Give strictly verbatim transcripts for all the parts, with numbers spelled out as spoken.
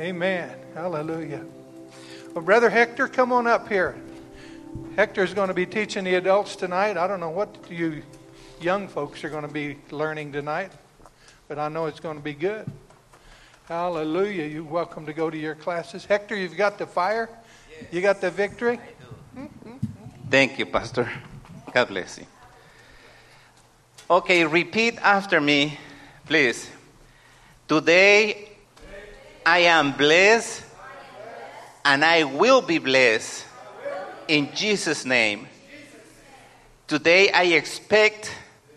Amen. Hallelujah. Well, Brother Hector, come on up here. Hector's going to be teaching the adults tonight. I don't know what you young folks are going to be learning tonight, but I know it's going to be good. Hallelujah. You're welcome to go to your classes. Hector, you've got the fire? Yes. You got the victory? Mm-hmm. Thank you, Pastor. God bless you. Okay, repeat after me, please. Today, I am blessed, and I will be blessed in Jesus' name. Today, I expect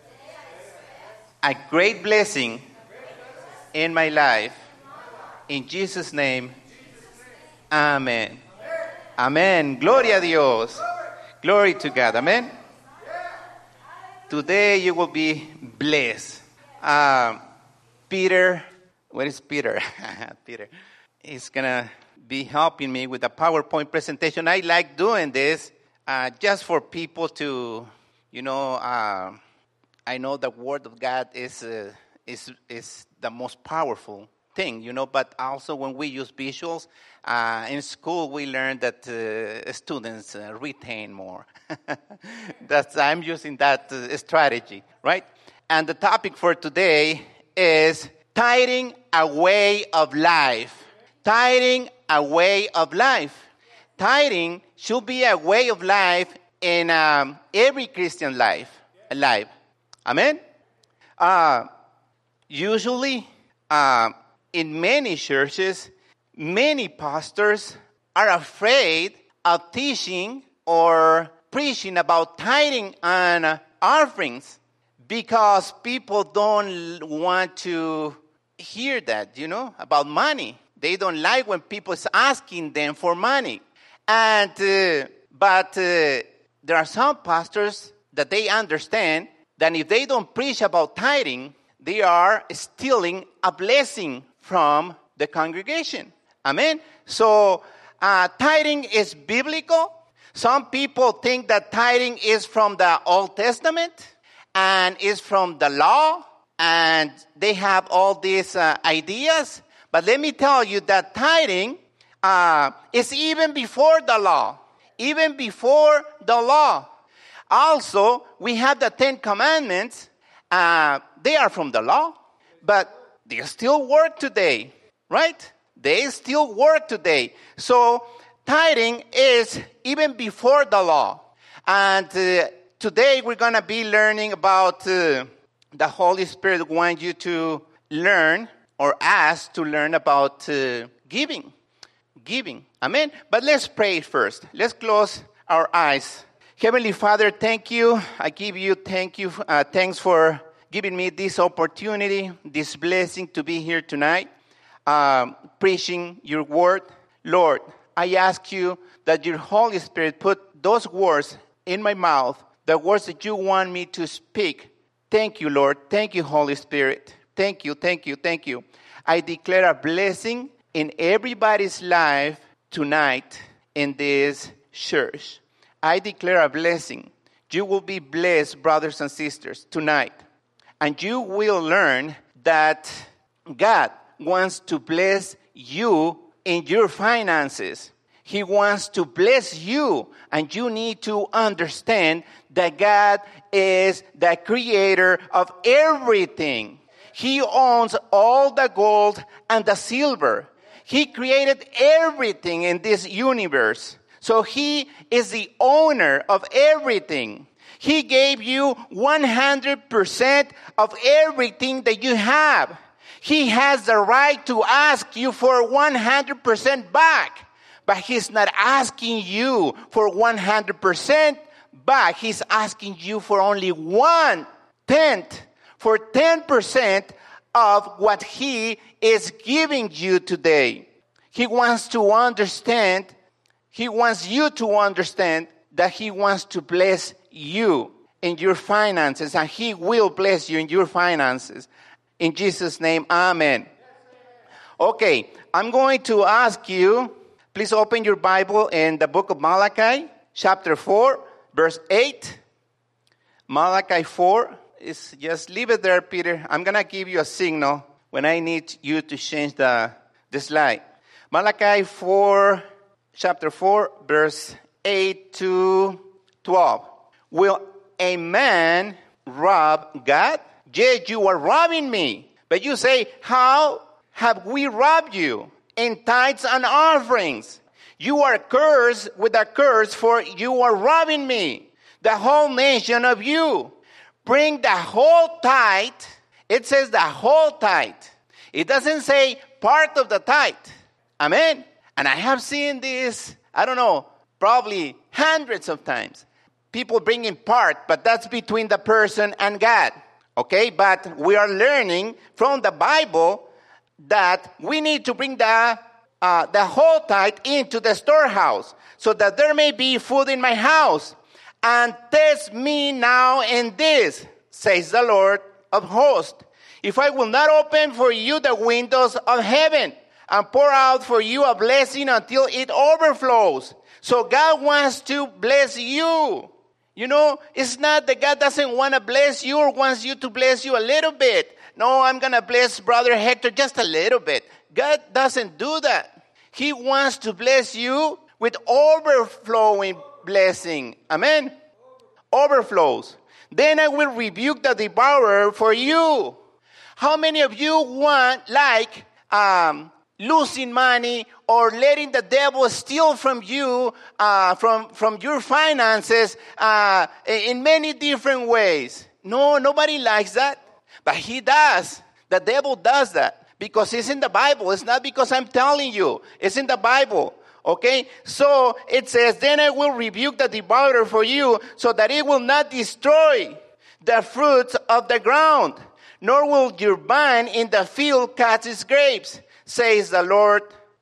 a great blessing in my life. In Jesus' name, amen. Amen. Gloria a Dios. Glory to God. Amen. Today you will be blessed. Uh, Peter, where is Peter? Peter is going to be helping me with a PowerPoint presentation. I like doing this uh, just for people to, you know, uh, I know the Word of God is, uh, is, is the most powerful thing, you know, but also when we use visuals, uh, in school we learn that uh, students uh, retain more. That's I'm using that uh, strategy, right? And the topic for today is tithing a way of life. Tithing a way of life. Tithing should be a way of life in um, every Christian life. Life. Amen? Uh, usually, uh, in many churches, many pastors are afraid of teaching or preaching about tithing and offerings because people don't want to hear that, you know, about money. They don't like when people is asking them for money. And uh, but uh, there are some pastors that they understand that if they don't preach about tithing, they are stealing a blessing from the congregation. Amen? So, uh, tithing is biblical. Some people think that tithing is from the Old Testament and is from the law, and they have all these uh, ideas. But let me tell you that tithing uh, is even before the law. Even before the law. Also, we have the Ten Commandments. Uh, they are from the law, but they still work today, right? They still work today. So tithing is even before the law. And uh, today we're going to be learning about uh, the Holy Spirit wants you to learn or ask to learn about uh, giving. Giving. Amen? But let's pray first. Let's close our eyes. Heavenly Father, thank you. I give you thank you. Uh, thanks for giving me this opportunity, this blessing to be here tonight, um, preaching your word. Lord, I ask you that your Holy Spirit put those words in my mouth, the words that you want me to speak. Thank you, Lord. Thank you, Holy Spirit. Thank you, thank you, thank you. I declare a blessing in everybody's life tonight in this church. I declare a blessing. You will be blessed, brothers and sisters, tonight. And you will learn that God wants to bless you in your finances. He wants to bless you, and you need to understand that God is the creator of everything. He owns all the gold and the silver. He created everything in this universe. So he is the owner of everything. He gave you one hundred percent of everything that you have. He has the right to ask you for one hundred percent back. But he's not asking you for one hundred percent back. He's asking you for only one tenth, for ten percent of what he is giving you today. He wants to understand, he wants you to understand that he wants to bless you in your finances, and he will bless you in your finances. In Jesus' name, amen. Okay, I'm going to ask you, please open your Bible in the book of Malachi, chapter four, verse eight. Malachi four, is just leave it there, Peter. I'm going to give you a signal when I need you to change the, the slide. Malachi four, chapter four, verse eight to twelve. Will a man rob God? Yet you are robbing me. But you say, how have we robbed you? In tithes and offerings. You are cursed with a curse, for you are robbing me, the whole nation of you. Bring the whole tithe. It says the whole tithe. It doesn't say part of the tithe. Amen. And I have seen this, I don't know, probably hundreds of times. People bring in part, but that's between the person and God. Okay, but we are learning from the Bible that we need to bring the uh, the whole tithe into the storehouse, so that there may be food in my house. And test me now in this, says the Lord of hosts, if I will not open for you the windows of heaven and pour out for you a blessing until it overflows. So God wants to bless you. You know, it's not that God doesn't want to bless you or wants you to bless you a little bit. No, I'm going to bless Brother Hector just a little bit. God doesn't do that. He wants to bless you with overflowing blessing. Amen? Overflows. Then I will rebuke the devourer for you. How many of you want, like, um, losing money or letting the devil steal from you, uh, from, from your finances uh, in many different ways? No, nobody likes that. But he does. The devil does that because it's in the Bible. It's not because I'm telling you. It's in the Bible. Okay? So it says, then I will rebuke the devourer for you so that it will not destroy the fruits of the ground, nor will your vine in the field catch its grapes, says the Lord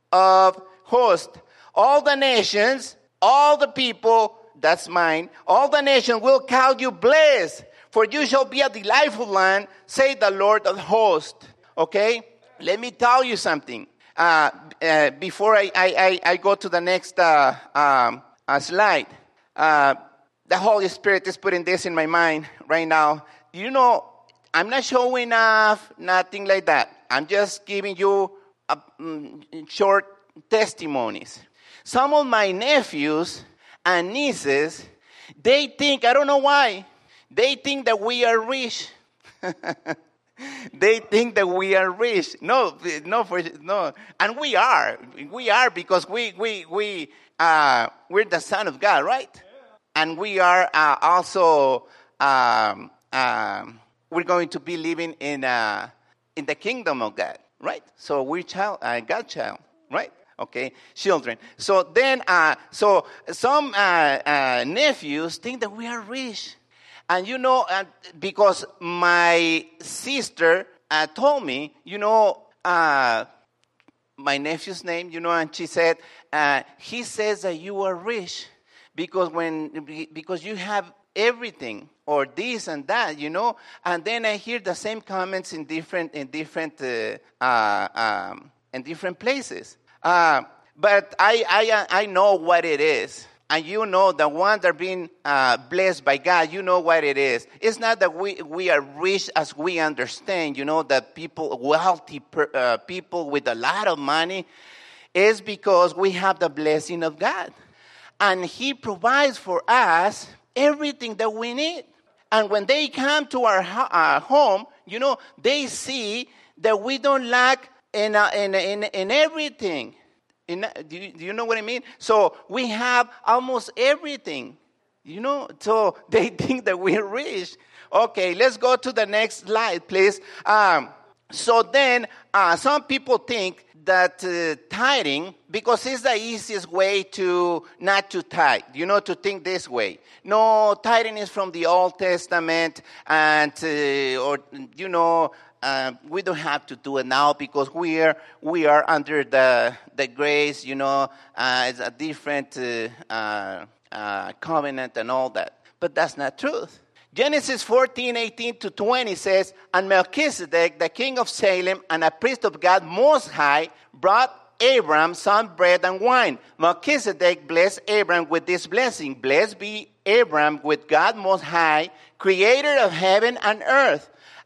of hosts. All the nations, all the people, that's mine, all the nations will call you blessed, for you shall be a delightful land, say the Lord of hosts. Okay? Let me tell you something. Uh, uh, before I, I, I go to the next uh, um, uh, slide, uh, the Holy Spirit is putting this in my mind right now. You know, I'm not showing off, nothing like that. I'm just giving you uh, um, short testimonies. Some of my nephews and nieces, they think, I don't know why, they think that we are rich. They think that we are rich. No, no, for, no, and we are. We are because we we we uh, we're the Son of God, right? Yeah. And we are uh, also um, um, we're going to be living in uh, in the kingdom of God, right? So we're child, uh, God child, right? Okay, children. So then, uh, so some uh, uh, nephews think that we are rich. And you know, uh, because my sister uh, told me, you know, uh, my nephew's name, you know, and she said, uh, he says that you are rich because when because you have everything or this and that, you know. And then I hear the same comments in different in different uh, uh, um, in different places. Uh, but I I I know what it is. And you know, the ones that are being uh, blessed by God, you know what it is. It's not that we, we are rich as we understand, you know, that people, wealthy per, uh, people with a lot of money. It's because we have the blessing of God. And He provides for us everything that we need. And when they come to our, our home, you know, they see that we don't lack in, uh, in, in, in everything. In, do, you, do you know what I mean? So we have almost everything, you know, so they think that we're rich. Okay, let's go to the next slide, please. Um, so then uh, some people think that uh, tithing, because it's the easiest way to not to tithe, you know, to think this way. No, tithing is from the Old Testament and, uh, or, you know, Uh, we don't have to do it now because we are we are under the the grace, you know. Uh, it's a different uh, uh, uh, covenant and all that, but that's not truth. Genesis fourteen, eighteen to twenty says, and Melchizedek, the king of Salem and a priest of God Most High, brought Abram some bread and wine. Melchizedek blessed Abram with this blessing: Blessed be Abram with God Most High, creator of heaven and earth.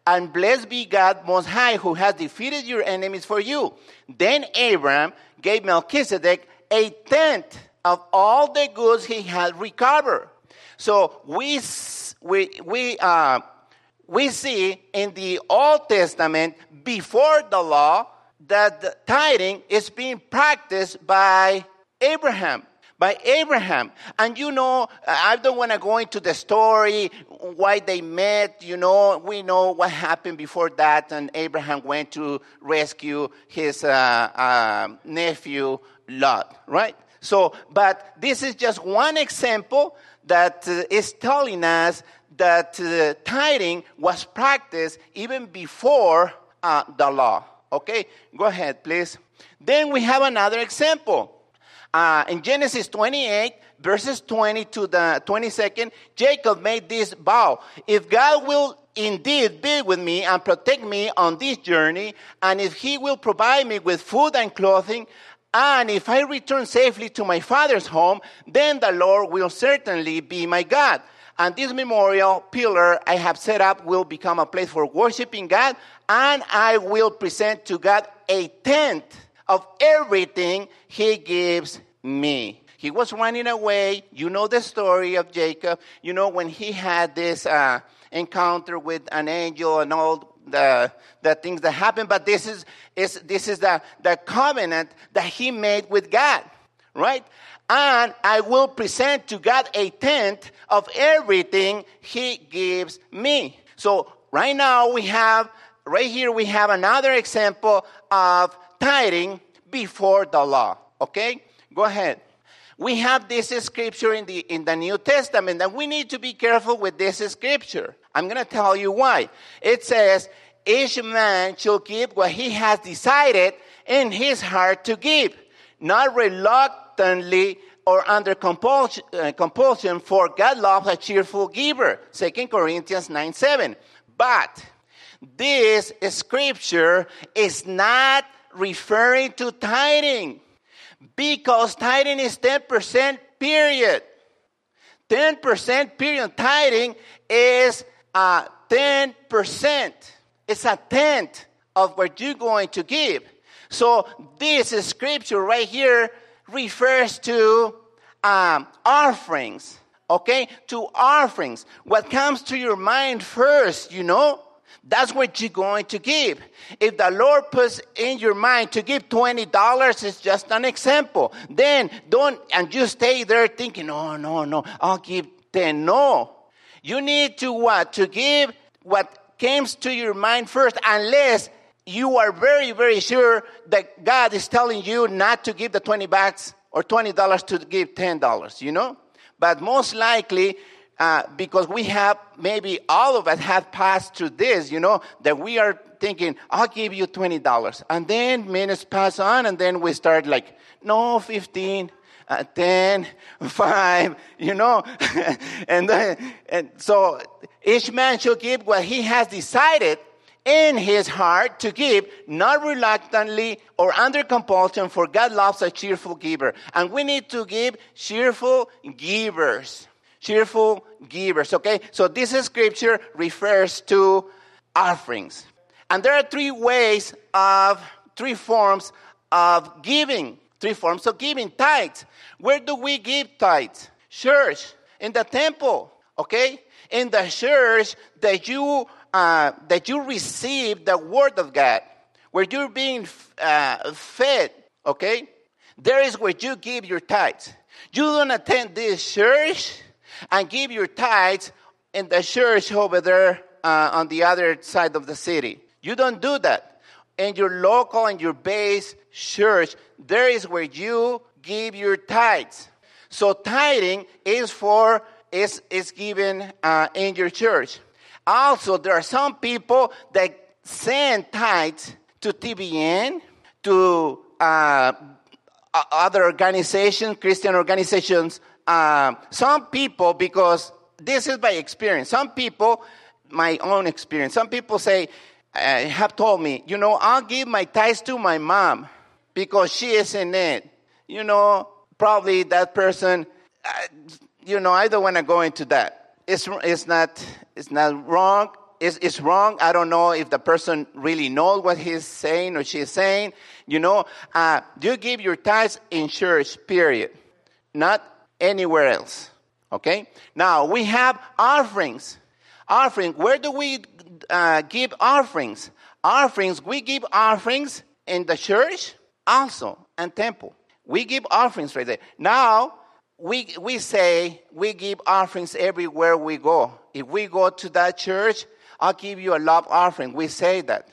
and blessed be God Most High, who has defeated your enemies for you. Then Abraham gave Melchizedek a tenth of all the goods he had recovered. So we we we uh, we see in the Old Testament before the law that the tithing is being practiced by Abraham. By Abraham. And you know, I don't want to go into the story, why they met. You know, we know what happened before that. And Abraham went to rescue his uh, uh, nephew, Lot, right? So, but this is just one example that uh, is telling us that uh, tithing was practiced even before uh, the law. Okay, go ahead, please. Then we have another example. Uh, in Genesis twenty-eight, verses twenty to the twenty-second, Jacob made this vow. If God will indeed be with me and protect me on this journey, and if he will provide me with food and clothing, and if I return safely to my father's home, then the Lord will certainly be my God. And this memorial pillar I have set up will become a place for worshiping God, and I will present to God a tenth of everything he gives me. He was running away. You know the story of Jacob. You know when he had this uh, encounter with an angel and all the the things that happened. But this is, is this is the, the covenant that he made with God, right? And I will present to God a tenth of everything he gives me. So right now we have, right here we have another example of tithing before the law. Okay? Go ahead. We have this scripture in the in the New Testament, and we need to be careful with this scripture. I'm going to tell you why. It says, each man shall give what he has decided in his heart to give, not reluctantly or under compulsion, uh, compulsion, for God loves a cheerful giver. Second Corinthians nine seven. But this scripture is not referring to tithing, because tithing is ten percent period. ten percent period. Tithing is uh, ten percent. It's a tenth of what you're going to give. So this scripture right here refers to um, offerings, okay? To offerings. What comes to your mind first, you know? That's what you're going to give. If the Lord puts in your mind to give twenty dollars, it's just an example. Then don't, and you stay there thinking, oh, no, no, I'll give ten. No. You need to what? To give what comes to your mind first, unless you are very, very sure that God is telling you not to give the twenty bucks or twenty dollars to give ten dollars, you know? But most likely, Uh, because we have, maybe all of us have passed through this, you know, that we are thinking, I'll give you twenty dollars. And then minutes pass on, and then we start like, no, fifteen, uh, ten, five, you know. and, then, and so each man shall give what he has decided in his heart to give, not reluctantly or under compulsion, for God loves a cheerful giver. And we need to give cheerful givers. Cheerful givers, okay? So this scripture refers to offerings. And there are three ways of, three forms of giving. Three forms of giving. Tithes. Where do we give tithes? Church. In the temple, okay? In the church that you, uh, that you receive the word of God. Where you're being uh, fed, okay? There is where you give your tithes. You don't attend this church and give your tithes in the church over there uh, on the other side of the city. You don't do that. In your local and your base church, there is where you give your tithes. So tithing is for is is given uh, in your church. Also, there are some people that send tithes to T B N, to uh, other organizations, Christian organizations. Uh, some people, because this is by experience, some people, my own experience, some people say, uh, have told me, you know, I'll give my tithes to my mom because she is in it. You know, probably that person, uh, you know, I don't want to go into that. It's it's not it's not wrong. it's, it's wrong. I don't know if the person really knows what he's saying or she's saying. You know, uh, you give your tithes in church, period. Not anywhere else. Okay? Now, we have offerings. Offering. Where do we uh, give offerings? Offerings. We give offerings in the church also and temple. We give offerings right there. Now, we we say we give offerings everywhere we go. If we go to that church, I'll give you a love offering. We say that.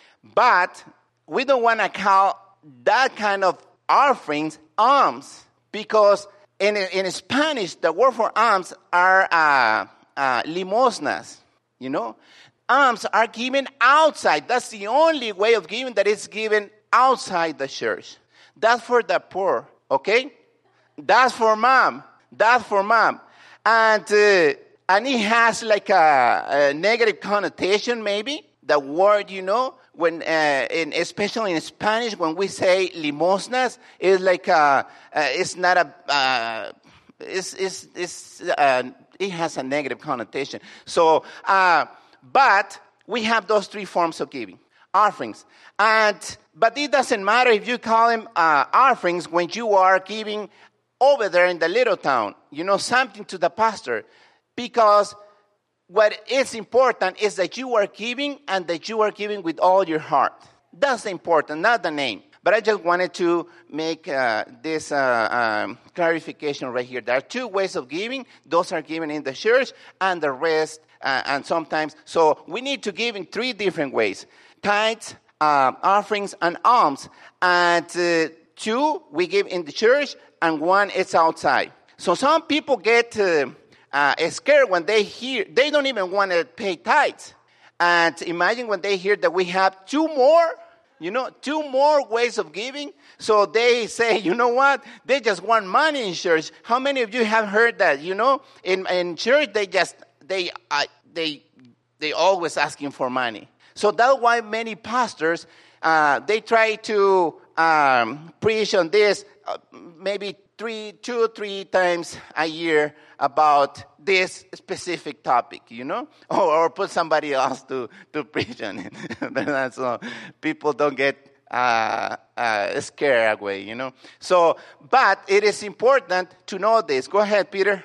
But we don't want to call that kind of offerings alms, because in, in Spanish, the word for alms are uh, uh, limosnas, you know. Alms are given outside. That's the only way of giving that is given outside the church. That's for the poor, okay? That's for mom. That's for mom. And uh, and it has like a, a negative connotation, maybe. The word, you know, when uh, in, especially in Spanish, when we say limosnas, it's like a, uh, it's not a, uh, it's it's it's uh, it has a negative connotation. So, uh, but we have those three forms of giving. Offerings. And but it doesn't matter if you call them uh, offerings when you are giving over there in the little town, you know, something to the pastor. Because what is important is that you are giving and that you are giving with all your heart. That's important, not the name. But I just wanted to make uh, this uh, um, clarification right here. There are two ways of giving. Those are given in the church and the rest, uh, and sometimes. So we need to give in three different ways. Tithes, uh, offerings, and alms. And uh, two, we give in the church, and one is outside. So some people get uh, uh, scared when they hear, they don't even want to pay tithes. And imagine when they hear that we have two more, you know, two more ways of giving. So they say, you know what, they just want money in church. How many of you have heard that, you know, in, in church they just, they, uh, they, they always asking for money. So that's why many pastors, uh, they try to um, preach on this uh, maybe three, two, three times a year about this specific topic, you know, or, or put somebody else to, to preach on it. But so people don't get uh, uh, scared away, you know. So, but it is important to know this. Go ahead, Peter.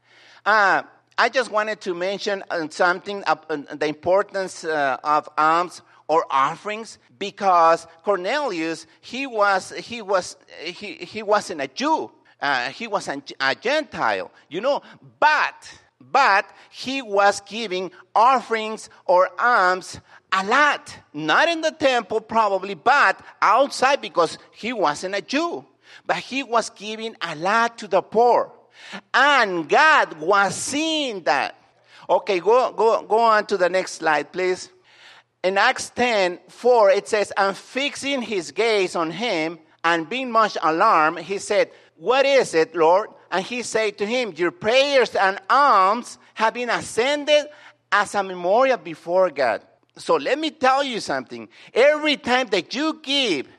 Uh, I just wanted to mention something, uh, the importance uh, of alms or offerings, because Cornelius, he was he was he he wasn't a Jew, uh, he was a, a Gentile, you know, but but he was giving offerings or alms a lot, not in the temple probably, but outside, because he wasn't a Jew, but he was giving a lot to the poor. And God was seeing that. Okay, go go go on to the next slide, please. In Acts ten four, it says, and fixing his gaze on him and being much alarmed, he said, what is it, Lord? And he said to him, your prayers and alms have been ascended as a memorial before God. So let me tell you something. Every time that you give,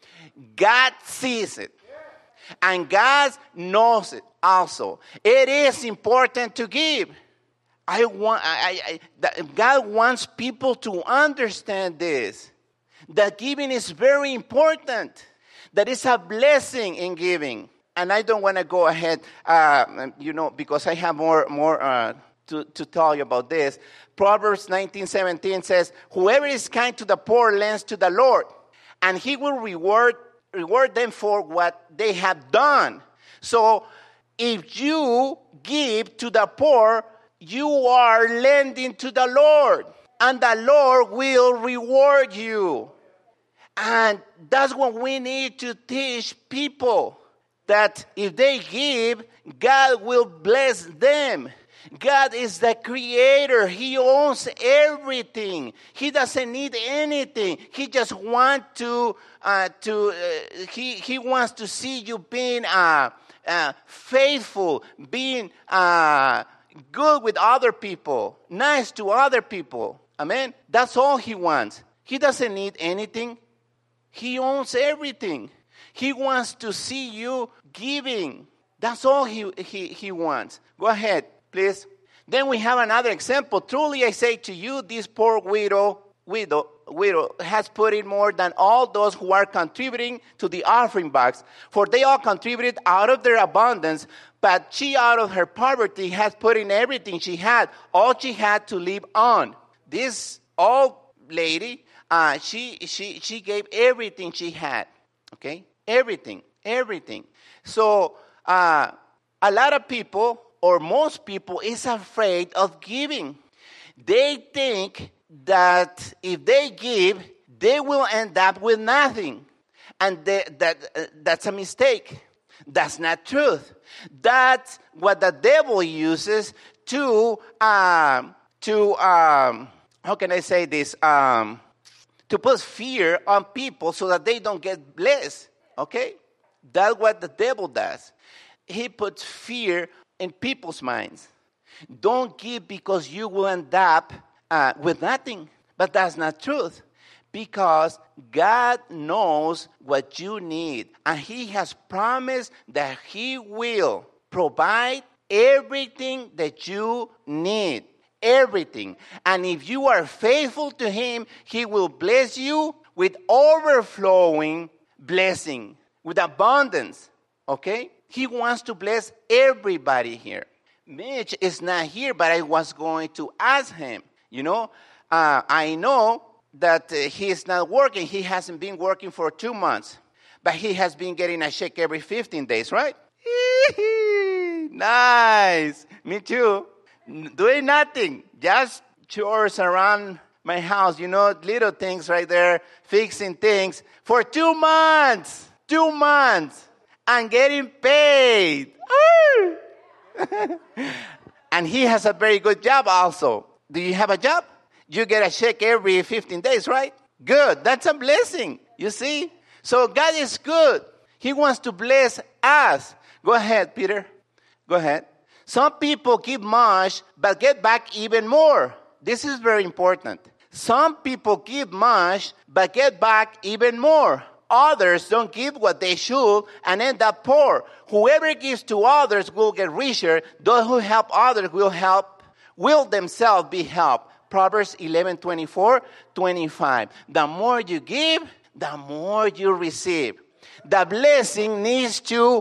God sees it. And God knows it also. It is important to give. I want. I, I, God wants people to understand this. That giving is very important. That is a blessing in giving. And I don't want to go ahead, uh, you know, because I have more more uh, to, to tell you about this. Proverbs nineteen seventeen says, whoever is kind to the poor lends to the Lord, and he will reward reward them for what they have done. So if you give to the poor, you are lending to the Lord, and the Lord will reward you. And that's what we need to teach people, that if they give, God will bless them. God is the creator. He owns everything. He doesn't need anything. He just wants to, uh, to uh, he, he wants to see you being uh, uh, faithful, being uh, good with other people, nice to other people. Amen? That's all he wants. He doesn't need anything. He owns everything. He wants to see you giving. That's all he, he, he wants. Go ahead, please. Then we have another example. Truly I say to you, this poor widow, widow, widow has put in more than all those who are contributing to the offering box. For they all contributed out of their abundance, but she out of her poverty has put in everything she had, all she had to live on. This old lady, uh, she she she gave everything she had. Okay, everything, everything. So uh, a lot of people, or most people, is afraid of giving. They think that if they give, they will end up with nothing. And they, that uh, that's a mistake. That's not truth. That's what the devil uses to, um, to um, how can I say this? Um, to put fear on people so that they don't get blessed. Okay? That's what the devil does. He puts fear in people's minds. Don't give because you will end up uh, with nothing. But that's not truth. Because God knows what you need. And He has promised that He will provide everything that you need. Everything. And if you are faithful to Him, He will bless you with overflowing blessing, with abundance. Okay? He wants to bless everybody here. Mitch is not here, but I was going to ask him. You know, uh, I know that uh, he is not working. He hasn't been working for two months. But he has been getting a check every fifteen days, right? Nice. Me too. Doing nothing. Just chores around my house. You know, little things right there. Fixing things. For two months. Two months. And getting paid. And he has a very good job also. Do you have a job? You get a check every fifteen days, right? Good. That's a blessing. You see? So God is good. He wants to bless us. Go ahead, Peter. Go ahead. Some people give much, but get back even more. This is very important. Some people give much, but get back even more. Others don't give what they should and end up poor. Whoever gives to others will get richer. Those who help others will help, will themselves be helped. Proverbs eleven, twenty-four, twenty-five. The more you give, the more you receive. The blessing needs to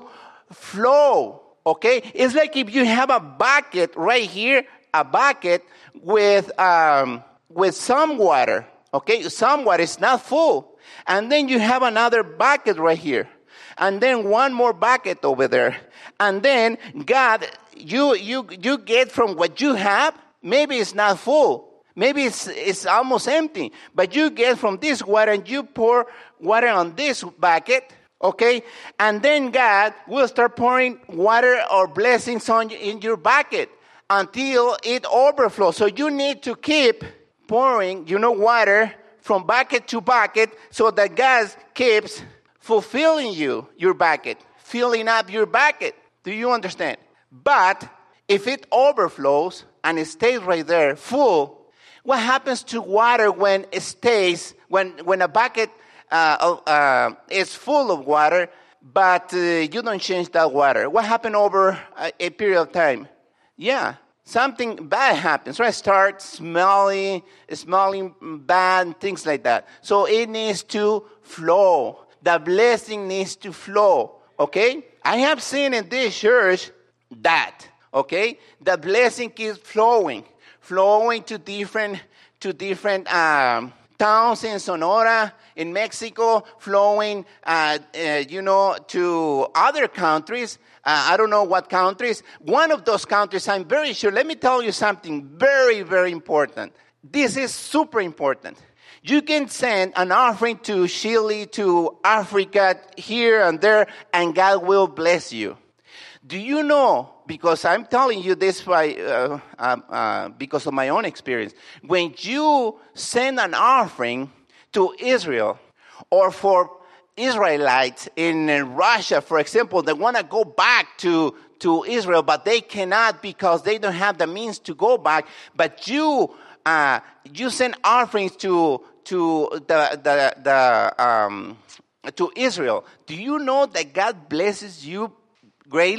flow. Okay? It's like if you have a bucket right here, a bucket with um, with some water. Okay? Some water is not full. And then you have another bucket right here. And then one more bucket over there. And then God, you you you get from what you have, maybe it's not full. Maybe it's it's almost empty. But you get from this water and you pour water on this bucket. Okay? And then God will start pouring water or blessings on in your bucket until it overflows. So you need to keep pouring, you know, water from bucket to bucket so that God keeps fulfilling you, your bucket, filling up your bucket. Do you understand? But if it overflows and it stays right there full, what happens to water when it stays, when, when a bucket uh, uh, is full of water, but uh, you don't change that water? What happens over a, a period of time? Yeah. Something bad happens, right? Start smelling, smelling bad, things like that. So it needs to flow. The blessing needs to flow, okay? I have seen in this church that, okay? The blessing keeps flowing, flowing to different, to different um, towns in Sonora, in Mexico, flowing, uh, uh, you know, to other countries. Uh, I don't know what countries. One of those countries, I'm very sure. Let me tell you something very, very important. This is super important. You can send an offering to Chile, to Africa, here and there, and God will bless you. Do you know, because I'm telling you this by, uh, uh, uh, because of my own experience, when you send an offering to Israel or for Israelites in Russia, for example, they want to go back to, to Israel, but they cannot because they don't have the means to go back. But you uh, you send offerings to to the the, the um, to Israel. Do you know that God blesses you greatly?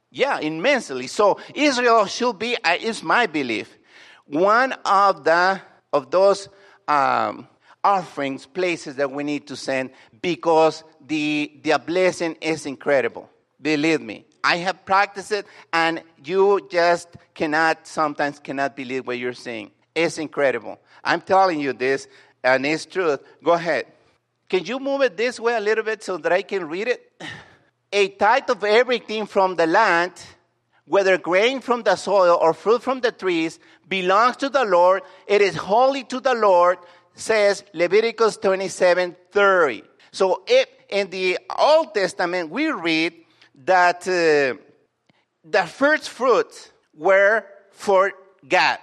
Yeah, immensely. So Israel should be, uh, is my belief, one of the of those um, offerings, places that we need to send, because the the blessing is incredible. Believe me, I have practiced it, and you just cannot sometimes cannot believe what you're seeing. It's incredible. I'm telling you this, and it's truth. Go ahead. Can you move it this way a little bit so that I can read it? A tithe of everything from the land, whether grain from the soil or fruit from the trees, belongs to the Lord. It is holy to the Lord, says Leviticus twenty-seven thirty. So if in the Old Testament we read that uh, the first fruits were for God.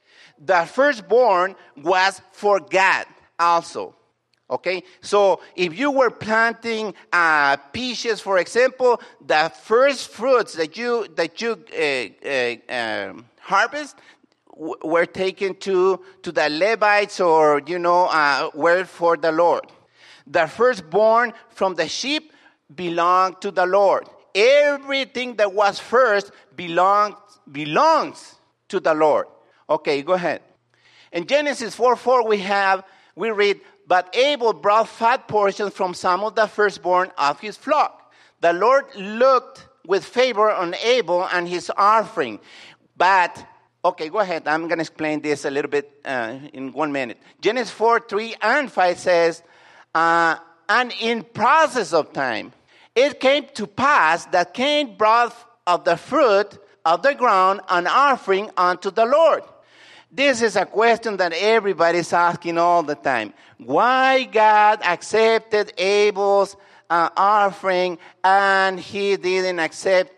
The firstborn was for God also. Okay, so if you were planting uh, peaches, for example, the first fruits that you that you uh, uh, um, harvest w- were taken to to the Levites, or you know, uh, were for the Lord. The firstborn from the sheep belonged to the Lord. Everything that was first belongs belongs to the Lord. Okay, go ahead. In Genesis four four, we have we read. But Abel brought fat portions from some of the firstborn of his flock. The Lord looked with favor on Abel and his offering. But, okay, go ahead. I'm going to explain this a little bit uh, in one minute. Genesis four, three and five says, uh, and in process of time, it came to pass that Cain brought of the fruit of the ground an offering unto the Lord. This is a question that everybody's asking all the time. Why God accepted Abel's uh, offering and he didn't accept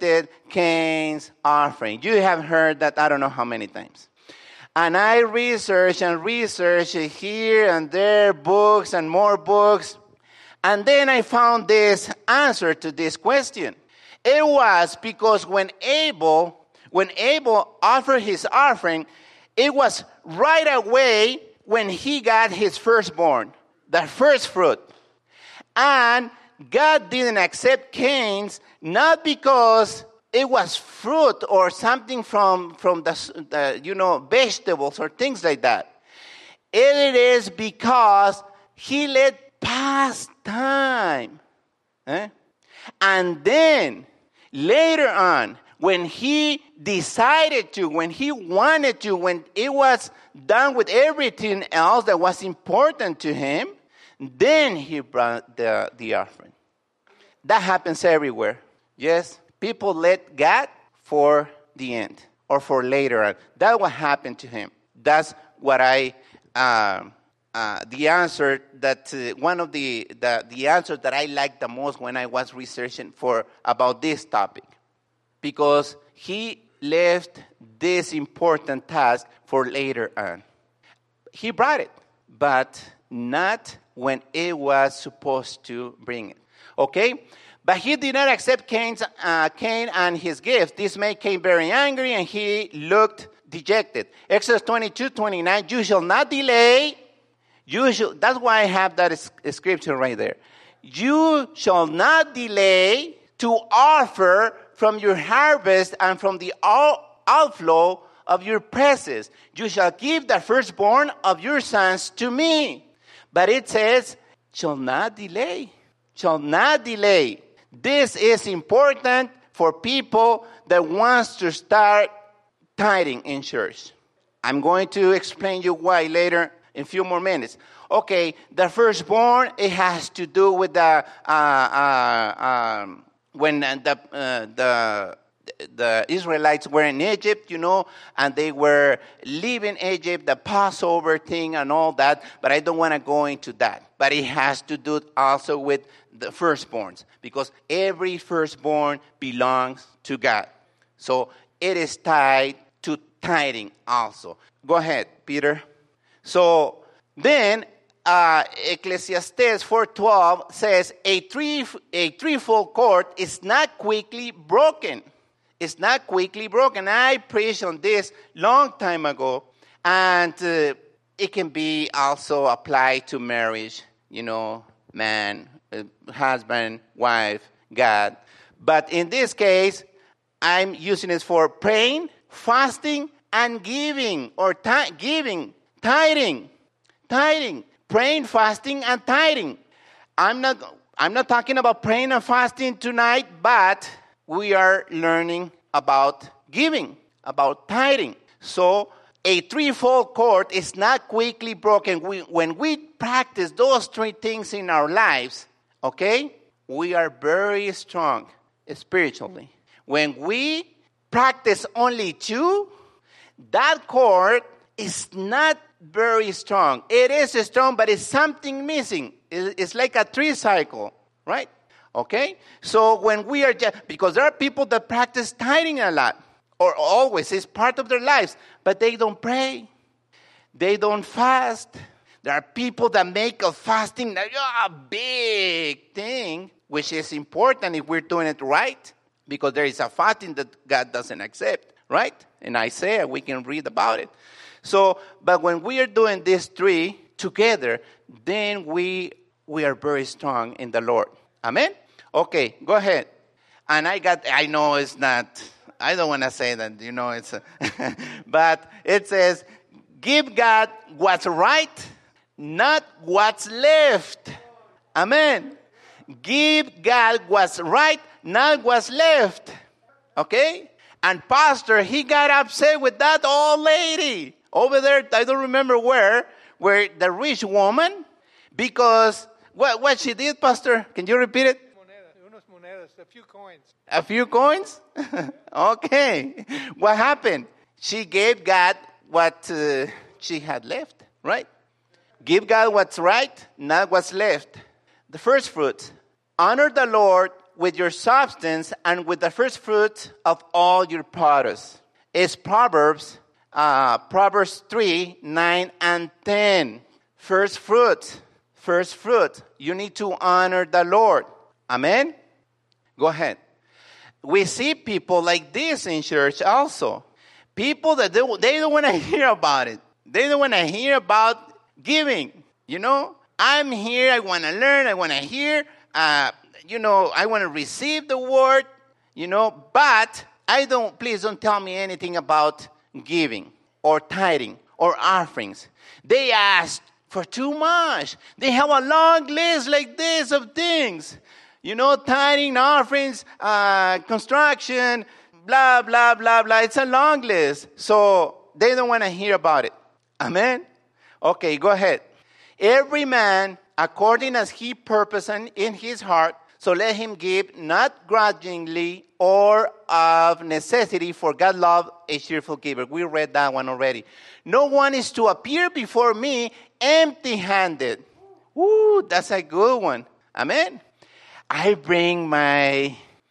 Cain's offering? You have heard that I don't know how many times. And I researched and researched here and there, books and more books. And then I found this answer to this question. It was because when Abel, when Abel offered his offering, it was right away when he got his firstborn, the first fruit. And God didn't accept Cain's, not because it was fruit or something from, from the, the, you know, vegetables or things like that. It is because he let pass time. Eh? And then, later on, when he decided to, when he wanted to, when it was done with everything else that was important to him, then he brought the, the offering. That happens everywhere. Yes, people let God for the end or for later on. That's what happened to him. That's what I, uh, uh, the answer that, uh, one of the, the, the answers that I liked the most when I was researching for about this topic. Because he left this important task for later on. He brought it, but not when it was supposed to bring it. Okay? But he did not accept Cain's, uh, Cain and his gift. This made Cain very angry, and he looked dejected. Exodus twenty-two twenty-nine, you shall not delay. You shall, that's why I have that scripture right there. You shall not delay to offer from your harvest and from the outflow of your presses. You shall give the firstborn of your sons to me. But it says, shall not delay. Shall not delay. This is important for people that wants to start tithing in church. I'm going to explain you why later in a few more minutes. Okay, the firstborn, it has to do with the uh, uh, um, when the uh, the the Israelites were in Egypt, you know, and they were leaving Egypt, the Passover thing and all that, but I don't want to go into that. But it has to do also with the firstborns, because every firstborn belongs to God. So it is tied to tithing also. Go ahead, Peter. So then uh, Ecclesiastes four twelve says, a three a threefold cord is not quickly broken. It's not quickly broken. I preached on this long time ago, and uh, it can be also applied to marriage, you know, man, uh, husband, wife, God. But in this case, I'm using it for praying, fasting, and giving, or ti- giving, tithing, tithing, praying, fasting, and tithing. I'm not, I'm not talking about praying and fasting tonight, but we are learning about giving, about tithing. So a threefold cord is not quickly broken. We, when we practice those three things in our lives, okay, we are very strong spiritually. When we practice only two, that cord is not very strong. It is strong, but it's something missing. It's like a tree cycle, right? Okay? So when we are just, because there are people that practice tithing a lot, or always, it's part of their lives, but they don't pray. They don't fast. There are people that make a fasting a big thing, which is important if we're doing it right, because there is a fasting that God doesn't accept, right? In Isaiah, we can read about it. So, but when we are doing these three together, then we we are very strong in the Lord. Amen? Okay, go ahead. And I got, I know it's not, I don't want to say that, you know, it's, a but it says, give God what's right, not what's left. Amen. Give God what's right, not what's left. Okay? And pastor, he got upset with that old lady over there, I don't remember where, where the rich woman, because what, what she did, pastor, can you repeat it? Unos monedas, a few coins. A few coins? Okay. What happened? She gave God what uh, she had left, right? Give God what's right, not what's left. The first fruit. Honor the Lord with your substance and with the first fruit of all your produce. It's Proverbs, uh, Proverbs three, nine, and ten. First fruit. First fruit. You need to honor the Lord. Amen? Go ahead. We see people like this in church also. People that they, they don't want to hear about it. They don't want to hear about giving. You know, I'm here. I want to learn. I want to hear. Uh, you know, I want to receive the word. You know, but I don't. Please don't tell me anything about giving or tithing or offerings. They ask for too much. They have a long list like this of things. You know, tithing, offerings, uh, construction, blah, blah, blah, blah. It's a long list. So they don't want to hear about it. Amen? Okay, go ahead. Every man, according as he purposed in his heart, so let him give, not grudgingly or of necessity, for God loves a cheerful giver. We read that one already. No one is to appear before me empty-handed. Ooh, that's a good one. Amen? I bring my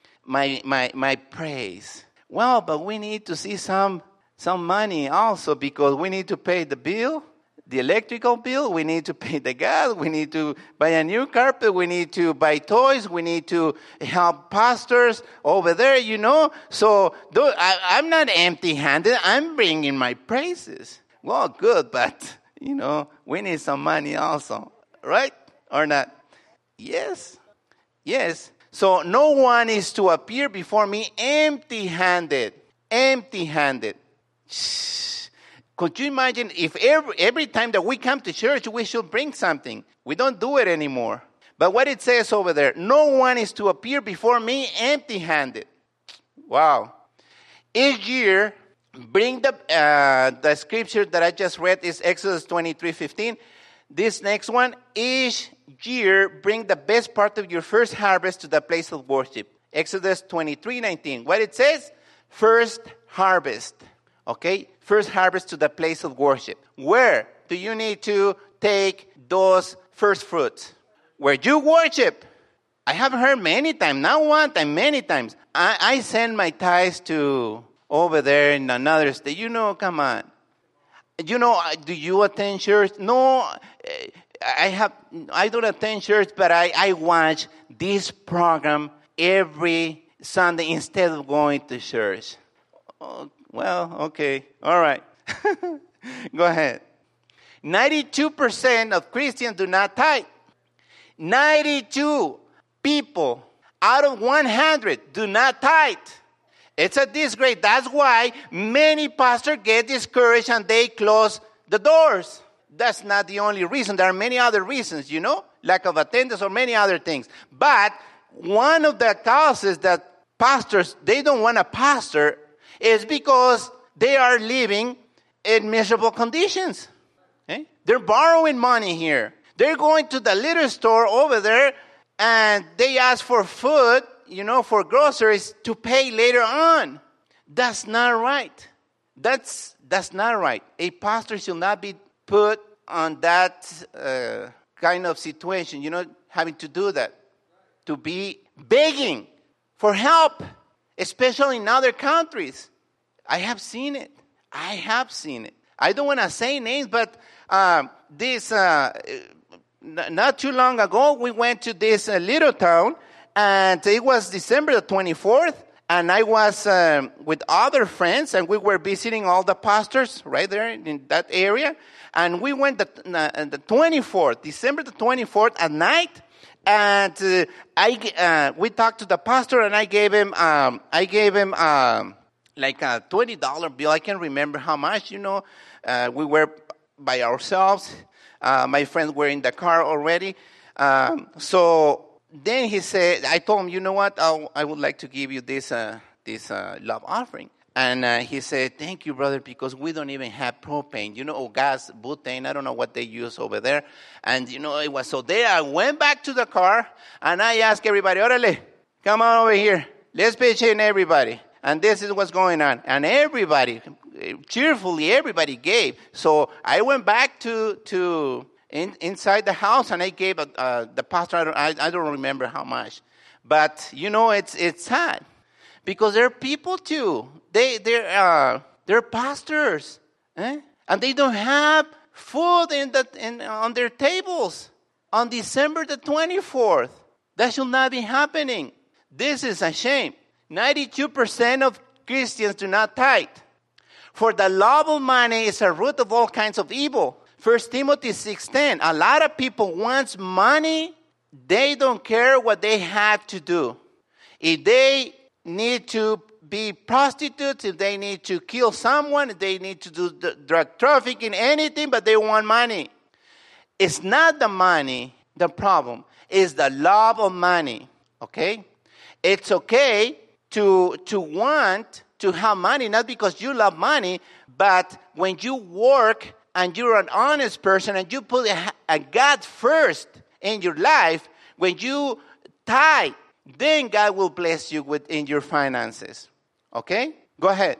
my my my praise. Well, but we need to see some some money also, because we need to pay the bill, the electrical bill. We need to pay the gas. We need to buy a new carpet. We need to buy toys. We need to help pastors over there, you know. So though I, I'm not empty-handed. I'm bringing my praises. Well, good, but, you know, we need some money also, right? Or not? Yes. Yes. So no one is to appear before me empty-handed. Empty-handed. Shh. Could you imagine if every, every time that we come to church, we should bring something? We don't do it anymore. But what it says over there, no one is to appear before me empty-handed. Wow. Each year, bring the, uh, the scripture that I just read is Exodus twenty-three fifteen. This next one, each year bring the best part of your first harvest to the place of worship. Exodus twenty-three nineteen. What it says? First harvest. Okay? First harvest to the place of worship. Where do you need to take those first fruits? Where you worship. I have heard many times, not one time, many times. I, I send my tithes to over there in another state. You know, come on. You know, do you attend church? No, I have. I don't attend church, but I, I watch this program every Sunday instead of going to church. Oh, well, okay. All right. Go ahead. ninety-two percent of Christians do not tithe. ninety-two people out of one hundred do not tithe. It's a disgrace. That's why many pastors get discouraged and they close the doors. That's not the only reason. There are many other reasons, you know, lack of attendance or many other things. But one of the causes that pastors, they don't want a pastor is because they are living in miserable conditions. Okay? They're borrowing money here. They're going to the little store over there and they ask for food, you know, for groceries to pay later on. That's not right. That's that's not right. A pastor should not be put on that uh, kind of situation, you know, having to do that, to be begging for help, especially in other countries. I have seen it. I have seen it. I don't want to say names, but um, this uh, n- not too long ago, we went to this uh, little town, and it was December the twenty-fourth, and I was um, with other friends, and we were visiting all the pastors right there in that area, and we went the, uh, the twenty-fourth, December the twenty-fourth at night, and uh, I uh, we talked to the pastor, and I gave him um, I gave him um, like a twenty dollar bill. I can't remember how much, you know. Uh, we were by ourselves. Uh, my friends were in the car already. Um, so then he said, I told him, you know what, I'll, I would like to give you this uh, this uh, love offering. And uh, he said, thank you, brother, because we don't even have propane, you know, or gas, butane. I don't know what they use over there. And, you know, it was so there. I went back to the car, and I asked everybody, orale, come on over here. Let's pitch in, everybody. And this is what's going on. And everybody, cheerfully, everybody gave. So I went back to to in, inside the house, and I gave uh, the pastor, I don't, I, I don't remember how much. But, you know, it's it's sad. Because there are people, too. They, they're, uh, they're pastors. Eh? And they don't have food in the, in, on their tables on December the twenty-fourth. That should not be happening. This is a shame. ninety-two percent of Christians do not tithe. For the love of money is a root of all kinds of evil. First Timothy six ten. A lot of people want money. They don't care what they have to do. If they need to be prostitutes, if they need to kill someone, if they need to do drug trafficking, anything, but they want money. It's not the money, the problem. It's the love of money. Okay? It's okay to to want to have money, not because you love money, but when you work and you're an honest person and you put a, a God first in your life, when you tithe, then God will bless you with in your finances. Okay? Go ahead.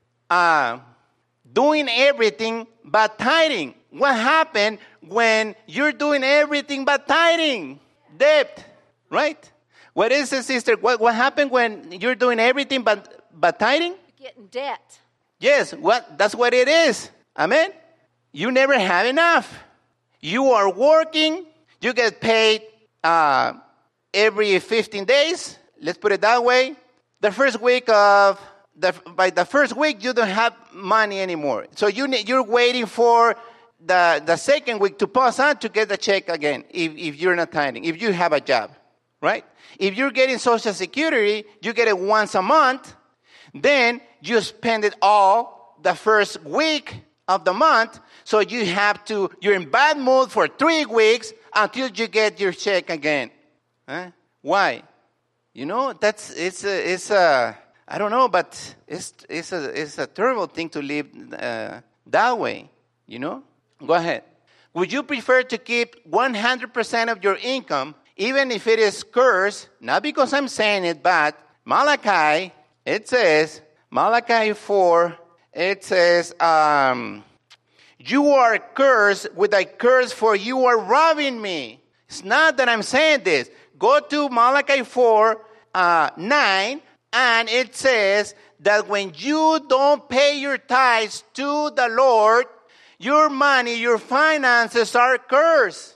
Uh, doing everything but tithing. What happened when you're doing everything but tithing? Debt. Right? What is it, sister? What, what happened when you're doing everything but, but tithing? Get in debt. Yes, what, that's what it is. Amen? You never have enough. You are working. You get paid uh, every fifteen days. Let's put it that way. The first week of, the, by the first week, you don't have money anymore. So you, you're waiting for the, the second week to pass on to get the check again if, if you're not tithing, if you have a job. Right? If you're getting Social Security, you get it once a month. Then you spend it all the first week of the month. So you have to, you're in bad mood for three weeks until you get your check again. Huh? Why? You know, that's, it's a, it's a, I don't know, but it's, it's a, it's a terrible thing to live uh, that way. You know? Go ahead. Would you prefer to keep one hundred percent of your income, even if it is cursed, not because I'm saying it, but Malachi, it says, Malachi four, it says, um, you are cursed with a curse for you are robbing me. It's not that I'm saying this. Go to Malachi four, uh, nine, and it says that when you don't pay your tithes to the Lord, your money, your finances are cursed.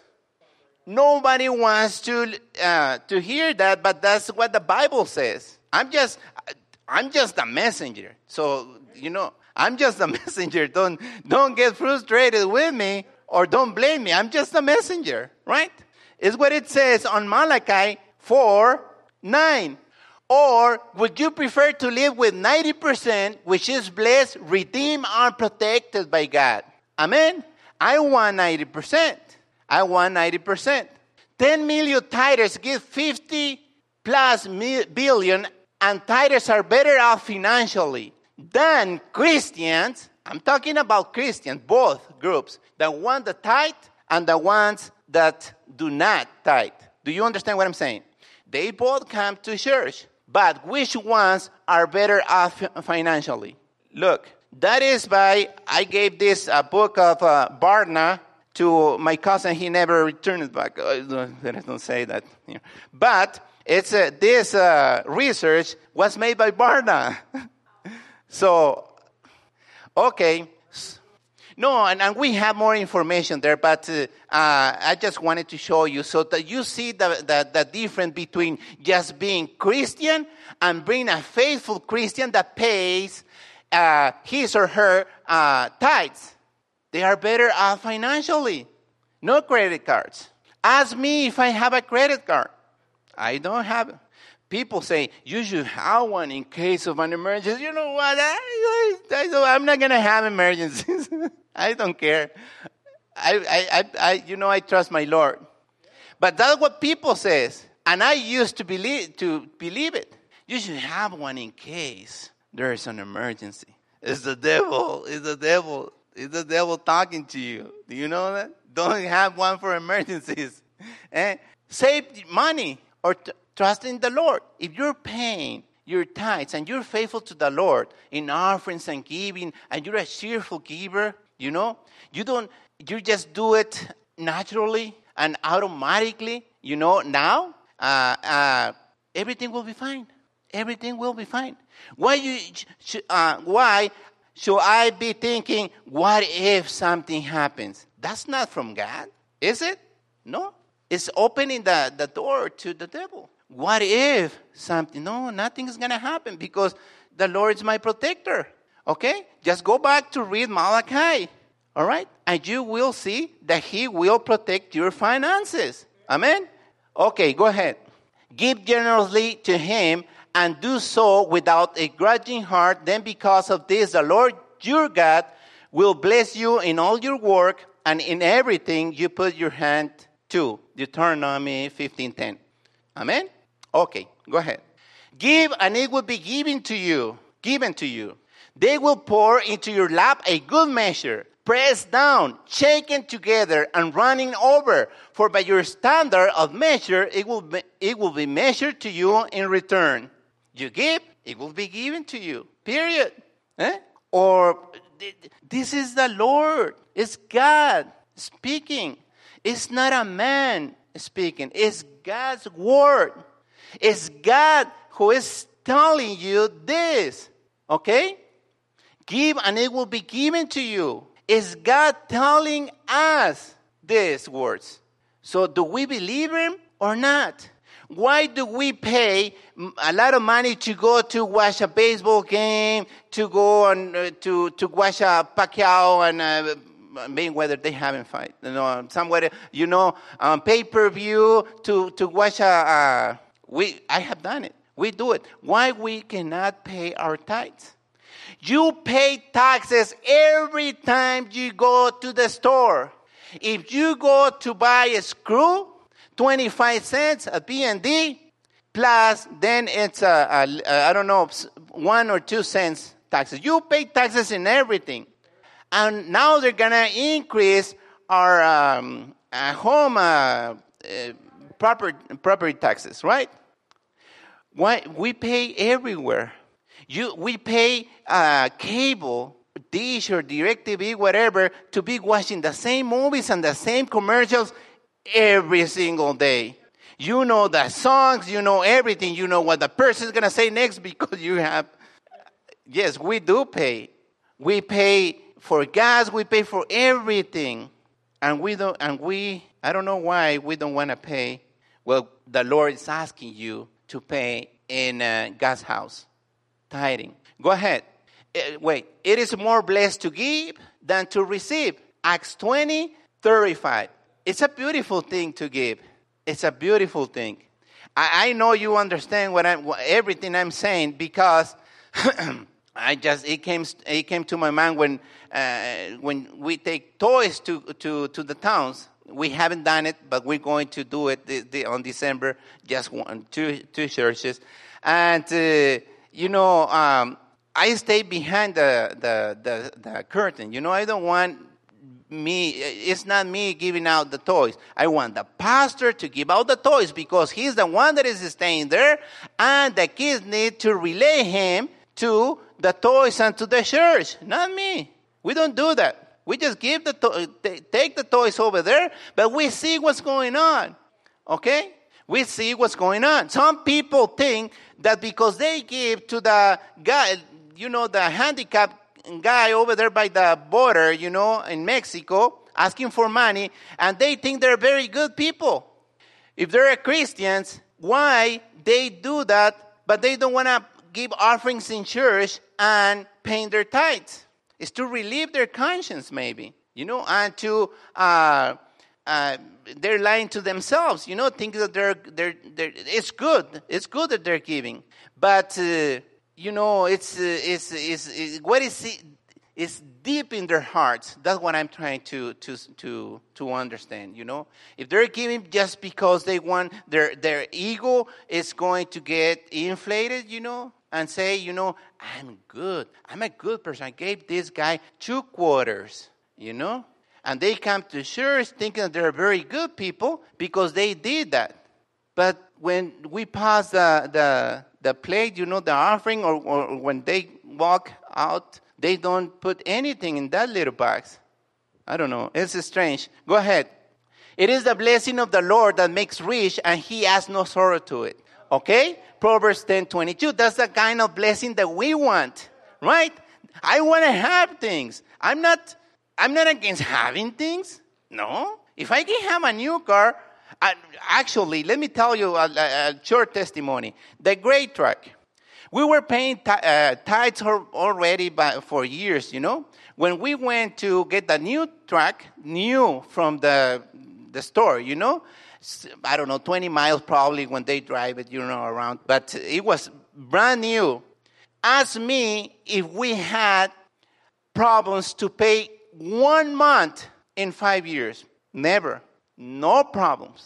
Nobody wants to uh, to hear that, but that's what the Bible says. I'm just I'm just a messenger. So, you know, I'm just a messenger. Don't don't get frustrated with me or don't blame me. I'm just a messenger, right? It's what it says on Malachi four nine. Or would you prefer to live with ninety percent, which is blessed, redeemed, and protected by God? Amen? I want ninety percent. I want ninety percent. ten million tithers give fifty plus billion, and tithers are better off financially than Christians. I'm talking about Christians, both groups, the ones that tithe and the ones that do not tithe. Do you understand what I'm saying? They both come to church, but which ones are better off financially? Look, that is by, I gave this uh, book of uh, Barna to my cousin. He never returned it back. I don't say that. But it's uh, this uh, research was made by Barna. So, okay. No, and, and we have more information there, but uh, uh, I just wanted to show you so that you see the, the, the difference between just being Christian and being a faithful Christian that pays uh, his or her uh, tithes. They are better off financially. No credit cards. Ask me if I have a credit card. I don't have it. People say, you should have one in case of an emergency. You know what? I, I, I, I'm not going to have emergencies. I don't care. I, I, I, I, you know, I trust my Lord. But that's what people says. And I used to believe, to believe it. You should have one in case there is an emergency. It's the devil. It's the devil. It's the devil talking to you. Do you know that? Don't have one for emergencies. Eh? Save money or t- trust in the Lord. If you're paying your tithes and you're faithful to the Lord in offerings and giving, and you're a cheerful giver, you know, you don't, you just do it naturally and automatically, you know, now, uh, uh, everything will be fine. Everything will be fine. Why you, sh- uh, why should I be thinking, what if something happens? That's not from God, is it? No. It's opening the, the door to the devil. What if something? No, nothing's going to happen because the Lord is my protector. Okay? Just go back to read Malachi. All right? And you will see that he will protect your finances. Amen? Okay, go ahead. Give generously to him and do so without a grudging heart. Then because of this, the Lord your God will bless you in all your work and in everything you put your hand to. Deuteronomy fifteen ten. Amen? Okay, go ahead. Give and it will be given to you. Given to you. They will pour into your lap a good measure, pressed down, shaken together, and running over. For by your standard of measure, it will be, it will be measured to you in return. You give, it will be given to you. Period. Eh? Or, this is the Lord. It's God speaking. It's not a man speaking. It's God's word. It's God who is telling you this. Okay? Give and it will be given to you. It's God telling us these words. So do we believe him or not? Why do we pay a lot of money to go to watch a baseball game, to go and uh, to to watch a Pacquiao and uh, Mayweather? They haven't fight, you know, somewhere, you know, um, pay per view to to watch a. a we I have done it. We do it. Why we cannot pay our tithes? You pay taxes every time you go to the store. If you go to buy a screw, twenty-five cents at B and D, plus then it's, a, a, a, I don't know, one or two cents taxes. You pay taxes in everything. And now they're going to increase our um, uh, home uh, uh, property, property taxes, right? Why? We pay everywhere. You, we pay uh, cable, Dish or DirecTV, whatever, to be watching the same movies and the same commercials every single day. You know the songs, you know everything. You know what the person is going to say next because you have... Yes, we do pay. We pay for gas, we pay for everything. And we don't, and we, I don't know why we don't want to pay. Well, the Lord is asking you to pay in a gas house. Tithing. Go ahead. Uh, wait. It is more blessed to give than to receive. Acts twenty thirty-five. It's a beautiful thing to give. It's a beautiful thing. I, I know you understand what I'm, what, everything I'm saying, because I just it came it came to my mind when uh, when we take toys to, to, to the towns. We haven't done it, but we're going to do it the, the, on December. Just one, two two churches, and uh, you know um, I stay behind the, the the the curtain. You know, I don't want me. It's not me giving out the toys. I want the pastor to give out the toys, because he's the one that is staying there, and the kids need to relay him to the toys and to the church, not me. We don't do that. We just give the to- take the toys over there, but we see what's going on. Okay? We see what's going on. Some people think that because they give to the guy, you know, the handicapped guy over there by the border, you know, in Mexico, asking for money, and they think they're very good people. If they're Christians, why they do that, but they don't want to give offerings in church and paying their tithes? It's to relieve their conscience, maybe, you know, and to uh, uh, they're lying to themselves, you know, thinking that they're they're they're. It's good, it's good that they're giving, but uh, you know, it's uh, it's, it's it's what is it's deep in their hearts. That's what I'm trying to to to to understand. You know, if they're giving just because they want, their their ego is going to get inflated, you know, and say, you know, I'm good. I'm a good person. I gave this guy two quarters, you know. And they come to church thinking that they're very good people because they did that. But when we pass the the, the plate, you know, the offering, or, or when they walk out, they don't put anything in that little box. I don't know. It's strange. Go ahead. It is the blessing of the Lord that makes rich, and he adds no sorrow to it. Okay? Proverbs ten twenty-two. That's the kind of blessing that we want, right? I want to have things. I'm not I'm not against having things. No. If I can have a new car, I, actually, let me tell you a, a, a short testimony. The great truck. We were paying t- uh, tithes already by, for years, you know. When we went to get the new truck, new from the the store, you know, I don't know, twenty miles probably when they drive it, you know, around. But it was brand new. Ask me if we had problems to pay one month in five years. Never. No problems.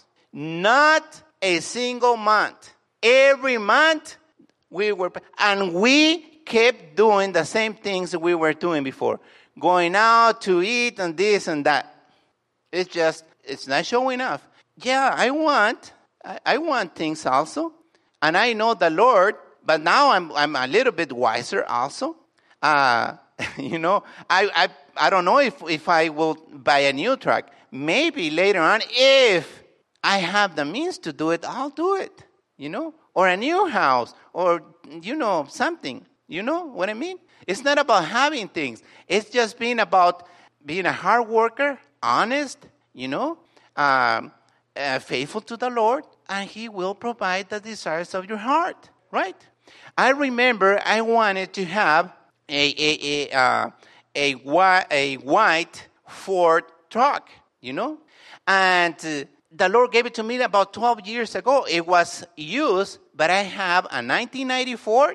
Not a single month. Every month we were, and we kept doing the same things we were doing before. Going out to eat and this and that. It's just, it's not showing off. Yeah, I want, I, I want things also. And I know the Lord, but now I'm I'm a little bit wiser also. Uh, you know, I, I I don't know if, if I will buy a new truck. Maybe later on, if I have the means to do it, I'll do it, you know. Or a new house, or, you know, something. You know what I mean? It's not about having things. It's just being about being a hard worker, honest, you know, um, uh, faithful to the Lord, and he will provide the desires of your heart, right? I remember I wanted to have a a a uh, a, white, a white Ford truck, you know, and uh, the Lord gave it to me about twelve years ago. It was used, but I have a nineteen ninety-four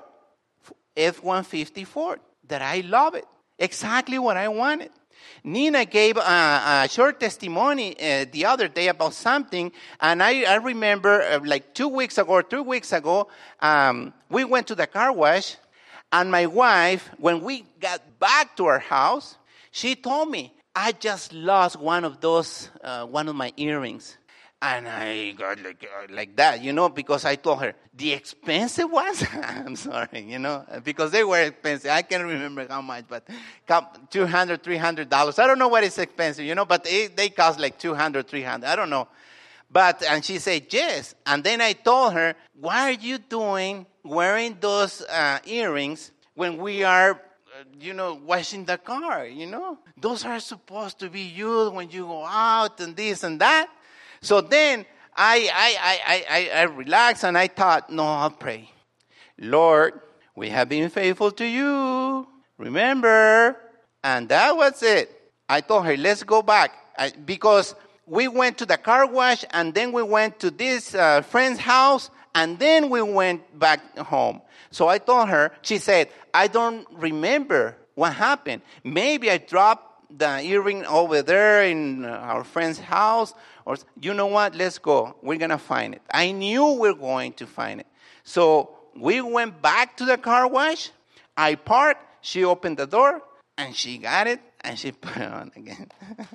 F one fifty Ford that I love it. Exactly what I wanted. Nina gave a, a short testimony uh, the other day about something, and I, I remember uh, like two weeks ago or three weeks ago, um, we went to the car wash, and my wife, when we got back to our house, she told me, I just lost one of those, uh, one of my earrings. And I got like uh, like that, you know, because I told her, the expensive ones? I'm sorry, you know, because they were expensive. I can't remember how much, but two hundred dollars, three hundred dollars. I don't know what is expensive, you know, but it, they cost like two hundred dollars, three hundred dollars. I don't know. But, and she said, yes. And then I told her, why are you doing, wearing those uh, earrings when we are, uh, you know, washing the car, you know? Those are supposed to be used when you go out and this and that. So then I, I, I, I, I relaxed and I thought, no, I'll pray. Lord, we have been faithful to you. Remember? And that was it. I told her, let's go back. I, because we went to the car wash and then we went to this uh, friend's house and then we went back home. So I told her, she said, I don't remember what happened. Maybe I dropped the earring over there in our friend's house. Or, you know what? Let's go. We're going to find it. I knew we were going to find it. So we went back to the car wash. I parked. She opened the door, and she got it, and she put it on again.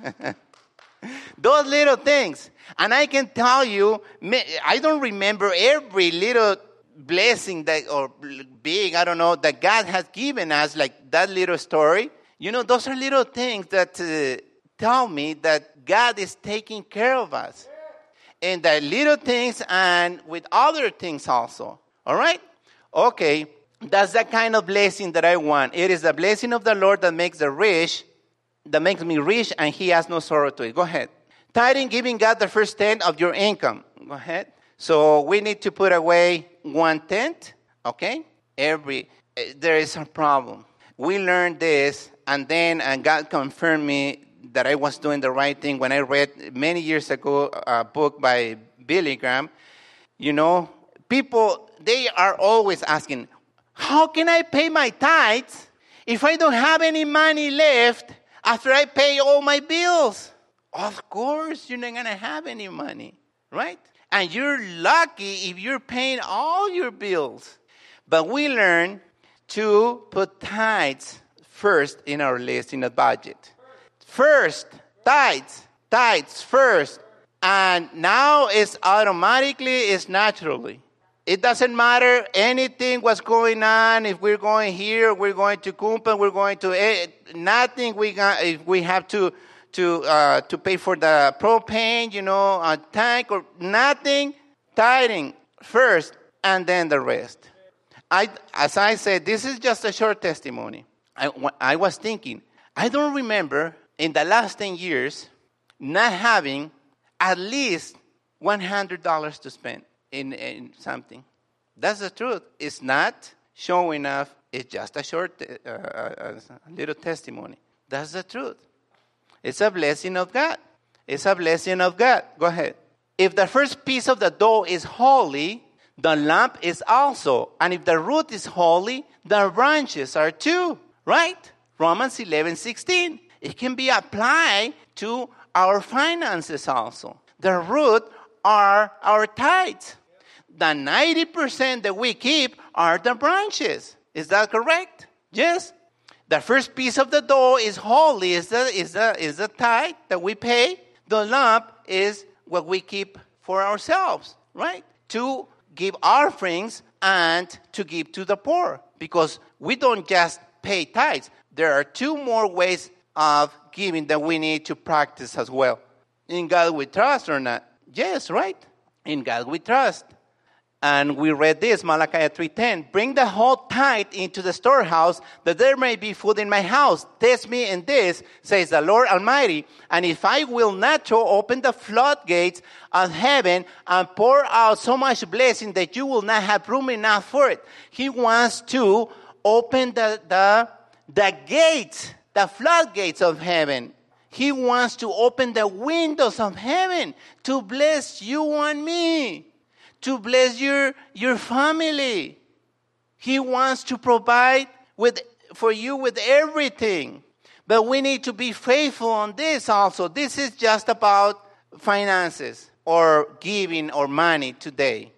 Those little things. And I can tell you, I don't remember every little blessing that, or big, I don't know, that God has given us, like that little story. You know, those are little things that uh, tell me that God is taking care of us. And the little things and with other things also. All right? Okay. That's the kind of blessing that I want. It is the blessing of the Lord that makes the rich, that makes me rich, and he has no sorrow to it. Go ahead. Tithing, giving God the first tenth of your income. Go ahead. So we need to put away one tenth. Okay? Every, there is a problem. We learned this, and then and God confirmed me that I was doing the right thing when I read many years ago a book by Billy Graham. You know, people, they are always asking, how can I pay my tithes if I don't have any money left after I pay all my bills? Of course, you're not going to have any money, right? And you're lucky if you're paying all your bills. But we learn to put tithes first in our list, in the budget. First, tithes, tithes first. And now it's automatically, it's naturally. It doesn't matter anything what's going on. If we're going here, we're going to Kumpa, we're going to eh, nothing. We got if we have to to uh, to pay for the propane, you know, a tank or nothing. Tithing first, and then the rest. I, as I said, this is just a short testimony. I, I was thinking, I don't remember in the last ten years not having at least one hundred dollars to spend in, in something. That's the truth. It's not showing off. It's just a short, uh, a little testimony. That's the truth. It's a blessing of God. It's a blessing of God. Go ahead. If the first piece of the dough is holy, the lump is also. And if the root is holy, the branches are too. Right? Romans eleven sixteen. It can be applied to our finances also. The root are our tithes. The ninety percent that we keep are the branches. Is that correct? Yes. The first piece of the dough is holy, is the, is the, is the tithe that we pay. The lump is what we keep for ourselves, right? To give offerings and to give to the poor. Because we don't just pay tithes. There are two more ways of giving that we need to practice as well. In God we trust or not? Yes, right? In God we trust. And we read this, Malachi three ten. Bring the whole tithe into the storehouse, that there may be food in my house. Test me in this, says the Lord Almighty. And if I will not to open the floodgates of heaven and pour out so much blessing that you will not have room enough for it. He wants to open the, the, the gates, the floodgates of heaven. He wants to open the windows of heaven to bless you and me. To bless your, your family. He wants to provide with for you with everything. But we need to be faithful on this also. This is just about finances or giving or money today.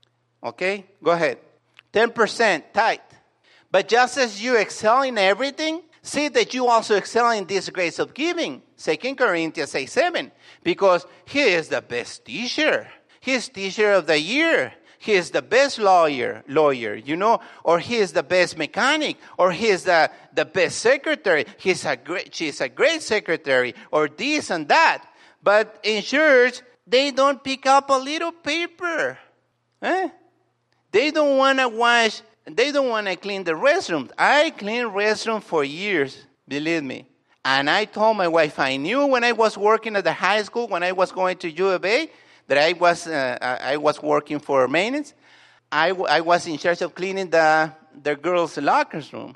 Okay? Go ahead. ten percent tithe. But just as you excel in everything, see that you also excel in this grace of giving. Second Corinthians eight seven. Because he is the best teacher. He is teacher of the year. He is the best lawyer, lawyer, you know, or he is the best mechanic, or he is the, the best secretary. He's a great, she's a great secretary, or this and that. But in church, they don't pick up a little paper. Eh? They don't want to wash, they don't want to clean the restroom. I cleaned restroom for years, believe me. And I told my wife, I knew when I was working at the high school, when I was going to U of A, that I was uh, I was working for maintenance. I, w- I was in charge of cleaning the the girls' lockers room.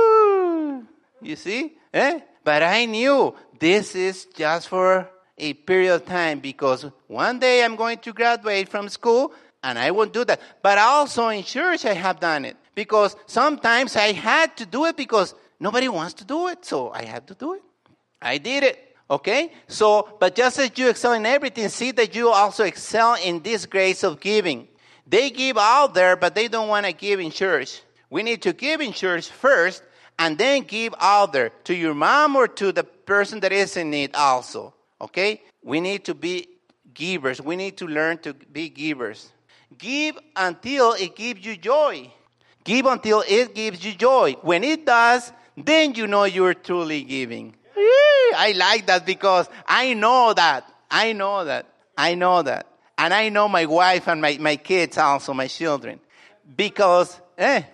Woo! You see? Eh? But I knew this is just for a period of time because one day I'm going to graduate from school and I won't do that. But also in church, I have done it. Because sometimes I had to do it because nobody wants to do it. So I had to do it. I did it. Okay? So, but just as you excel in everything, see that you also excel in this grace of giving. They give out there, but they don't want to give in church. We need to give in church first, and then give out there to your mom or to the person that is in need also. Okay? We need to be givers. We need to learn to be givers. Give until it gives you joy. Give until it gives you joy. When it does, then you know you're truly giving. I like that because I know that. I know that. I know that. And I know my wife and my, my kids also, my children. Because, eh,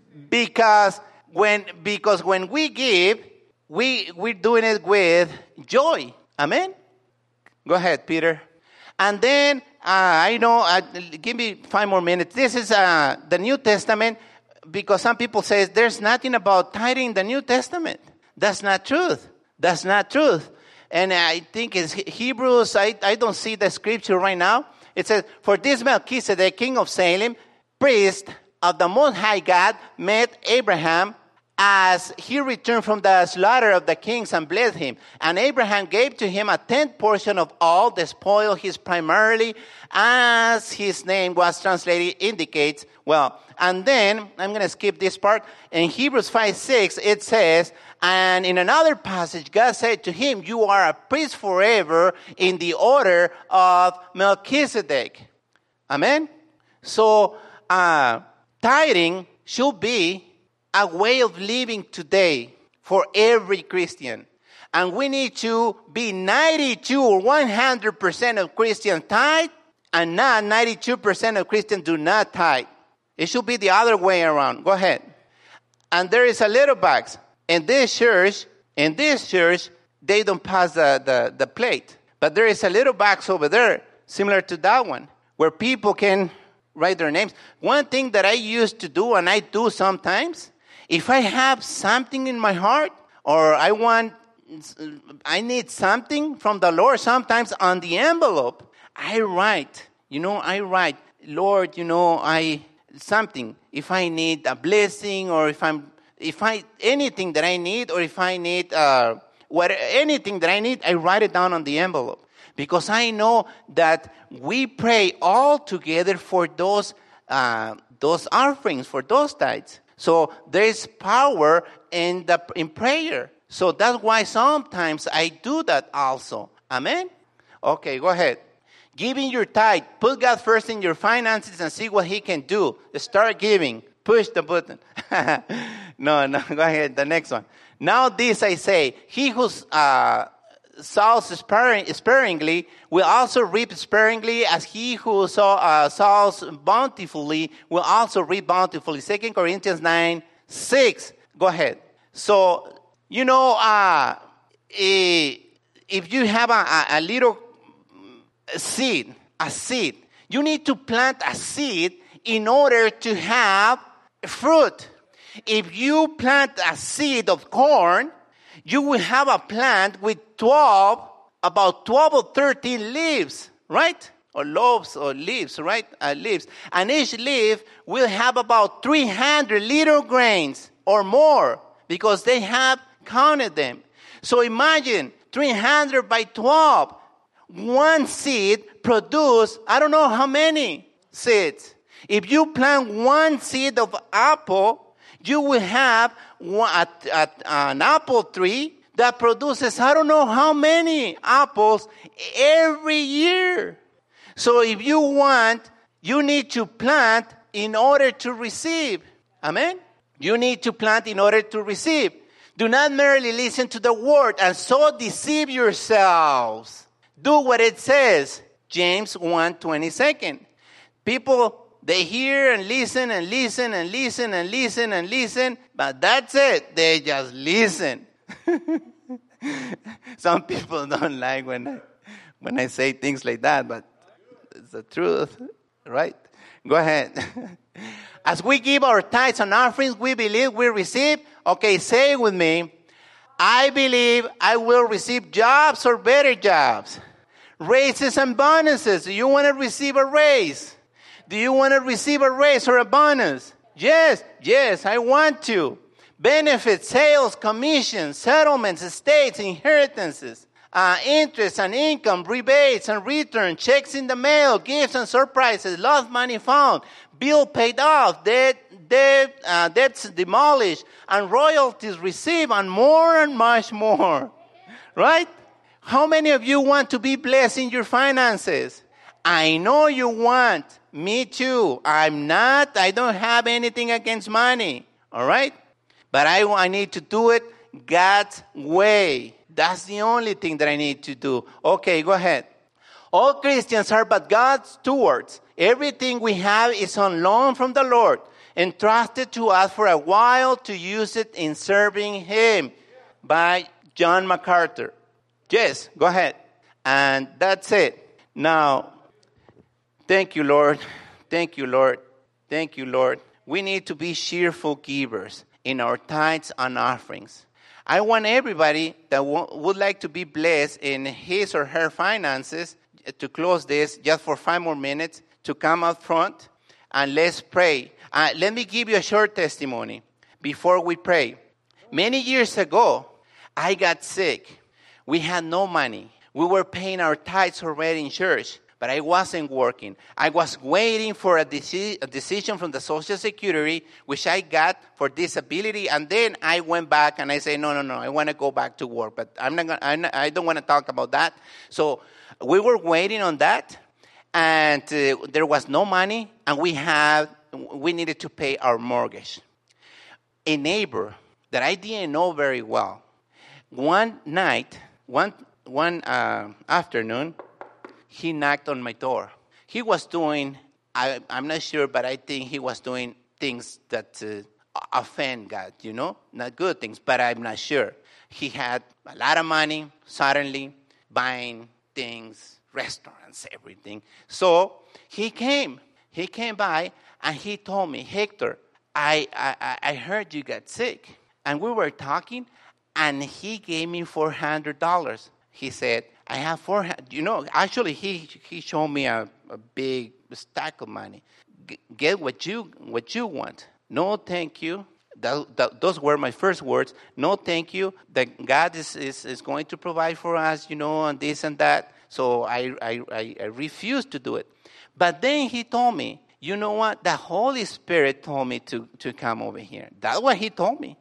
because when, because when we give, we, we're doing it with joy. Amen? Go ahead, Peter. And then, uh, I know, uh, give me five more minutes. This is uh, the New Testament, because some people say there's nothing about tithing in the New Testament. That's not truth. That's not truth. And I think it's Hebrews, I, I don't see the scripture right now. It says, for this Melchizedek, king of Salem, priest of the Most High God, met Abraham as he returned from the slaughter of the kings and blessed him. And Abraham gave to him a tenth portion of all the spoil, his primarily, as his name was translated, indicates. Well, and then, I'm going to skip this part. In Hebrews five six, it says, and in another passage, God said to him, you are a priest forever in the order of Melchizedek. Amen? So, uh, tithing should be a way of living today for every Christian. And we need to be ninety-two or one hundred percent of Christians tithe, and not ninety-two percent of Christians do not tithe. It should be the other way around. Go ahead. And there is a little box. In this church, in this church, they don't pass the, the, the plate. But there is a little box over there, similar to that one, where people can write their names. One thing that I used to do, and I do sometimes, if I have something in my heart, or I want, I need something from the Lord, sometimes on the envelope, I write, you know, I write, Lord, you know, I, something, if I need a blessing, or if I'm, if I, anything that I need, or if I need, uh, what, anything that I need, I write it down on the envelope. Because I know that we pray all together for those, uh, those offerings, for those tithes. So there is power in the in prayer. So that's why sometimes I do that also. Amen? Okay, go ahead. Giving your tithe. Put God first in your finances and see what he can do. Start giving. Push the button. no, no, go ahead. The next one. Now this I say, he who uh, sows sparing, sparingly will also reap sparingly, as he who sow, uh, sows bountifully will also reap bountifully. Second Corinthians nine six. Go ahead. So, you know, uh, if you have a, a, a little seed, a seed, you need to plant a seed in order to have fruit. If you plant a seed of corn, you will have a plant with twelve, about twelve or thirteen leaves, right? Or lobes or leaves, right? Uh, leaves. And each leaf will have about three hundred little grains or more, because they have counted them. So imagine three hundred by twelve. One seed produces, I don't know how many seeds. If you plant one seed of apple, you will have one, a, a, an apple tree that produces, I don't know how many apples every year. So if you want, you need to plant in order to receive. Amen? You need to plant in order to receive. Do not merely listen to the word and so deceive yourselves. Do what it says. James one twenty-two. People, they hear and listen and listen and listen and listen and listen, but that's it. They just listen. Some people don't like when I, when I say things like that, but it's the truth, right? Go ahead. As we give our tithes and offerings, we believe we receive. Okay, say it with me. I believe I will receive jobs or better jobs. Raises and bonuses. Do you want to receive a raise? Do you want to receive a raise or a bonus? Yes, yes, I want to. Benefits, sales, commissions, settlements, estates, inheritances, uh, interest and income, rebates and returns, checks in the mail, gifts and surprises, lost money found, bill paid off, debt, debt, uh, debts demolished, and royalties received, and more and much more. Right? How many of you want to be blessed in your finances? I know you want. Me too. I'm not. I don't have anything against money. All right? But I, I need to do it God's way. That's the only thing that I need to do. Okay, go ahead. All Christians are but God's stewards. Everything we have is on loan from the Lord, entrusted to us for a while to use it in serving Him. By John MacArthur. Yes, go ahead. And that's it. Now, thank you, Lord. Thank you, Lord. Thank you, Lord. We need to be cheerful givers in our tithes and offerings. I want everybody that w- would like to be blessed in his or her finances to close this just for five more minutes to come up front and let's pray. Uh, let me give you a short testimony before we pray. Many years ago, I got sick. We had no money. We were paying our tithes already in church, but I wasn't working. I was waiting for a, deci- a decision from the Social Security, which I got for disability, and then I went back and I said, no, no, no, I want to go back to work, but I'm not. Gonna, I'm not I don't want to talk about that. So we were waiting on that, and uh, there was no money, and we had we needed to pay our mortgage. A neighbor that I didn't know very well, one night, one one uh, afternoon, he knocked on my door. He was doing, I, I'm not sure, but I think he was doing things that uh, offend God, you know, not good things, but I'm not sure. He had a lot of money, suddenly buying things, restaurants, everything. So he came, he came by and he told me, Hector, I, I, I heard you got sick. And we were talking and he gave me four hundred dollars. He said, I have four hundred, you know, actually he he showed me a, a big stack of money. G- get what you what you want. No, thank you. That, that, those were my first words. No, thank you. That God is, is, is going to provide for us, you know, and this and that. So I, I, I, I refused to do it. But then he told me, you know what? The Holy Spirit told me to, to come over here. That's what he told me.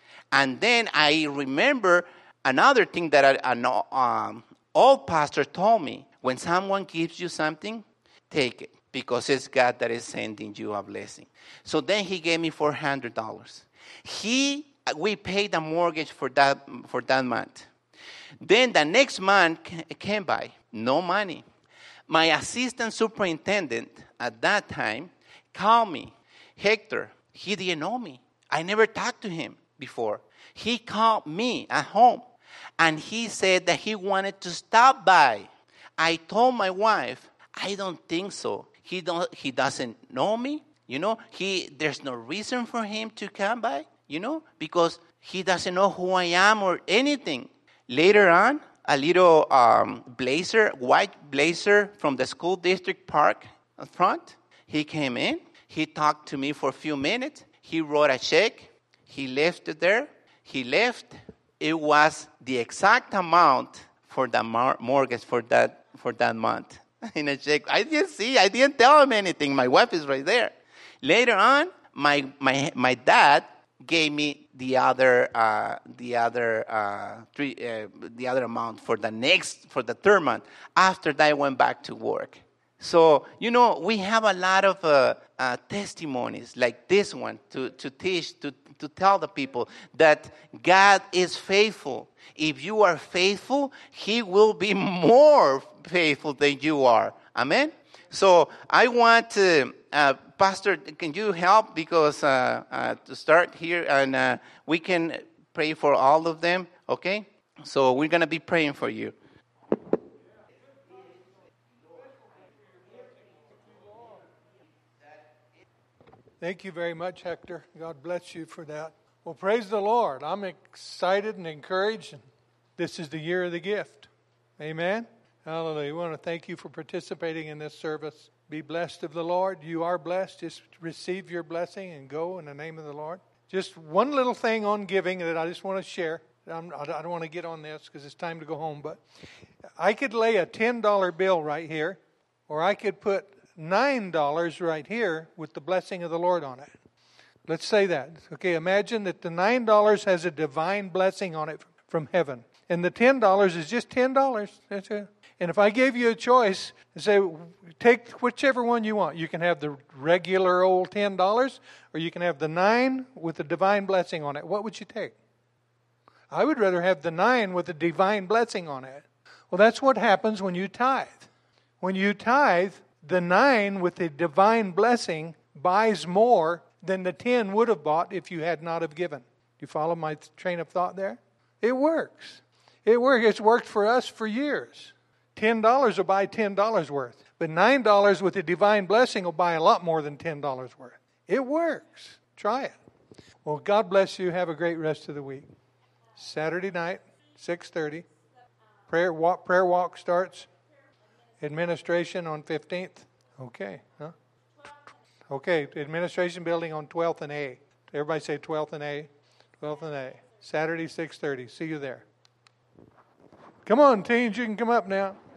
And then I remember another thing that an um, old pastor told me. When someone gives you something, take it. Because it's God that is sending you a blessing. So then he gave me four hundred dollars. He, we paid the mortgage for that, for that month. Then the next month came by. No money. My assistant superintendent at that time called me. Hector, he didn't know me. I never talked to him before. He called me at home. And he said that he wanted to stop by. I told my wife, I don't think so. He don't. He doesn't know me. You know, he there's no reason for him to come by, you know, because he doesn't know who I am or anything. Later on, a little um, blazer, white blazer from the school district park in front, he came in. He talked to me for a few minutes. He wrote a check. He left it there. He left. It was the exact amount for the mar- mortgage for that for that month. In a check. I didn't see. I didn't tell him anything. My wife is right there. Later on, my my my dad gave me the other uh, the other uh, three uh, the other amount for the next for the third month. After that, I went back to work. So you know, we have a lot of uh, uh, testimonies like this one to to teach to to tell the people that God is faithful. If you are faithful, He will be more faithful than you are. Amen? So I want to, uh, Pastor, can you help? Because uh, uh, to start here, and uh, we can pray for all of them, okay? So we're going to be praying for you. Thank you very much, Hector. God bless you for that. Well, praise the Lord. I'm excited and encouraged. And this is the year of the gift. Amen. Hallelujah. We want to thank you for participating in this service. Be blessed of the Lord. You are blessed. Just receive your blessing and go in the name of the Lord. Just one little thing on giving that I just want to share. I'm, I don't want to get on this because it's time to go home, but I could lay a ten dollar bill right here, or I could put nine dollars right here with the blessing of the Lord on it. Let's say that. Okay, imagine that the nine dollars has a divine blessing on it from heaven, and the ten dollars is just ten dollars. That's it. And if I gave you a choice and say, take whichever one you want, you can have the regular old ten dollars, or you can have the nine with the divine blessing on it. What would you take? I would rather have the nine with the divine blessing on it. Well, that's what happens when you tithe. When you tithe, the nine with the divine blessing buys more than the ten would have bought if you had not have given. Do you follow my train of thought there? It works. It works. It's worked for us for years. ten dollars will buy ten dollars worth. But nine dollars with the divine blessing will buy a lot more than ten dollars worth. It works. Try it. Well, God bless you. Have a great rest of the week. Saturday night, six thirty. Prayer walk, prayer walk starts. Administration on fifteenth. Okay. Huh? Okay. Administration building on twelfth and A. Everybody say twelfth and A. twelfth and A. Saturday, six thirty. See you there. Come on, teens. You can come up now.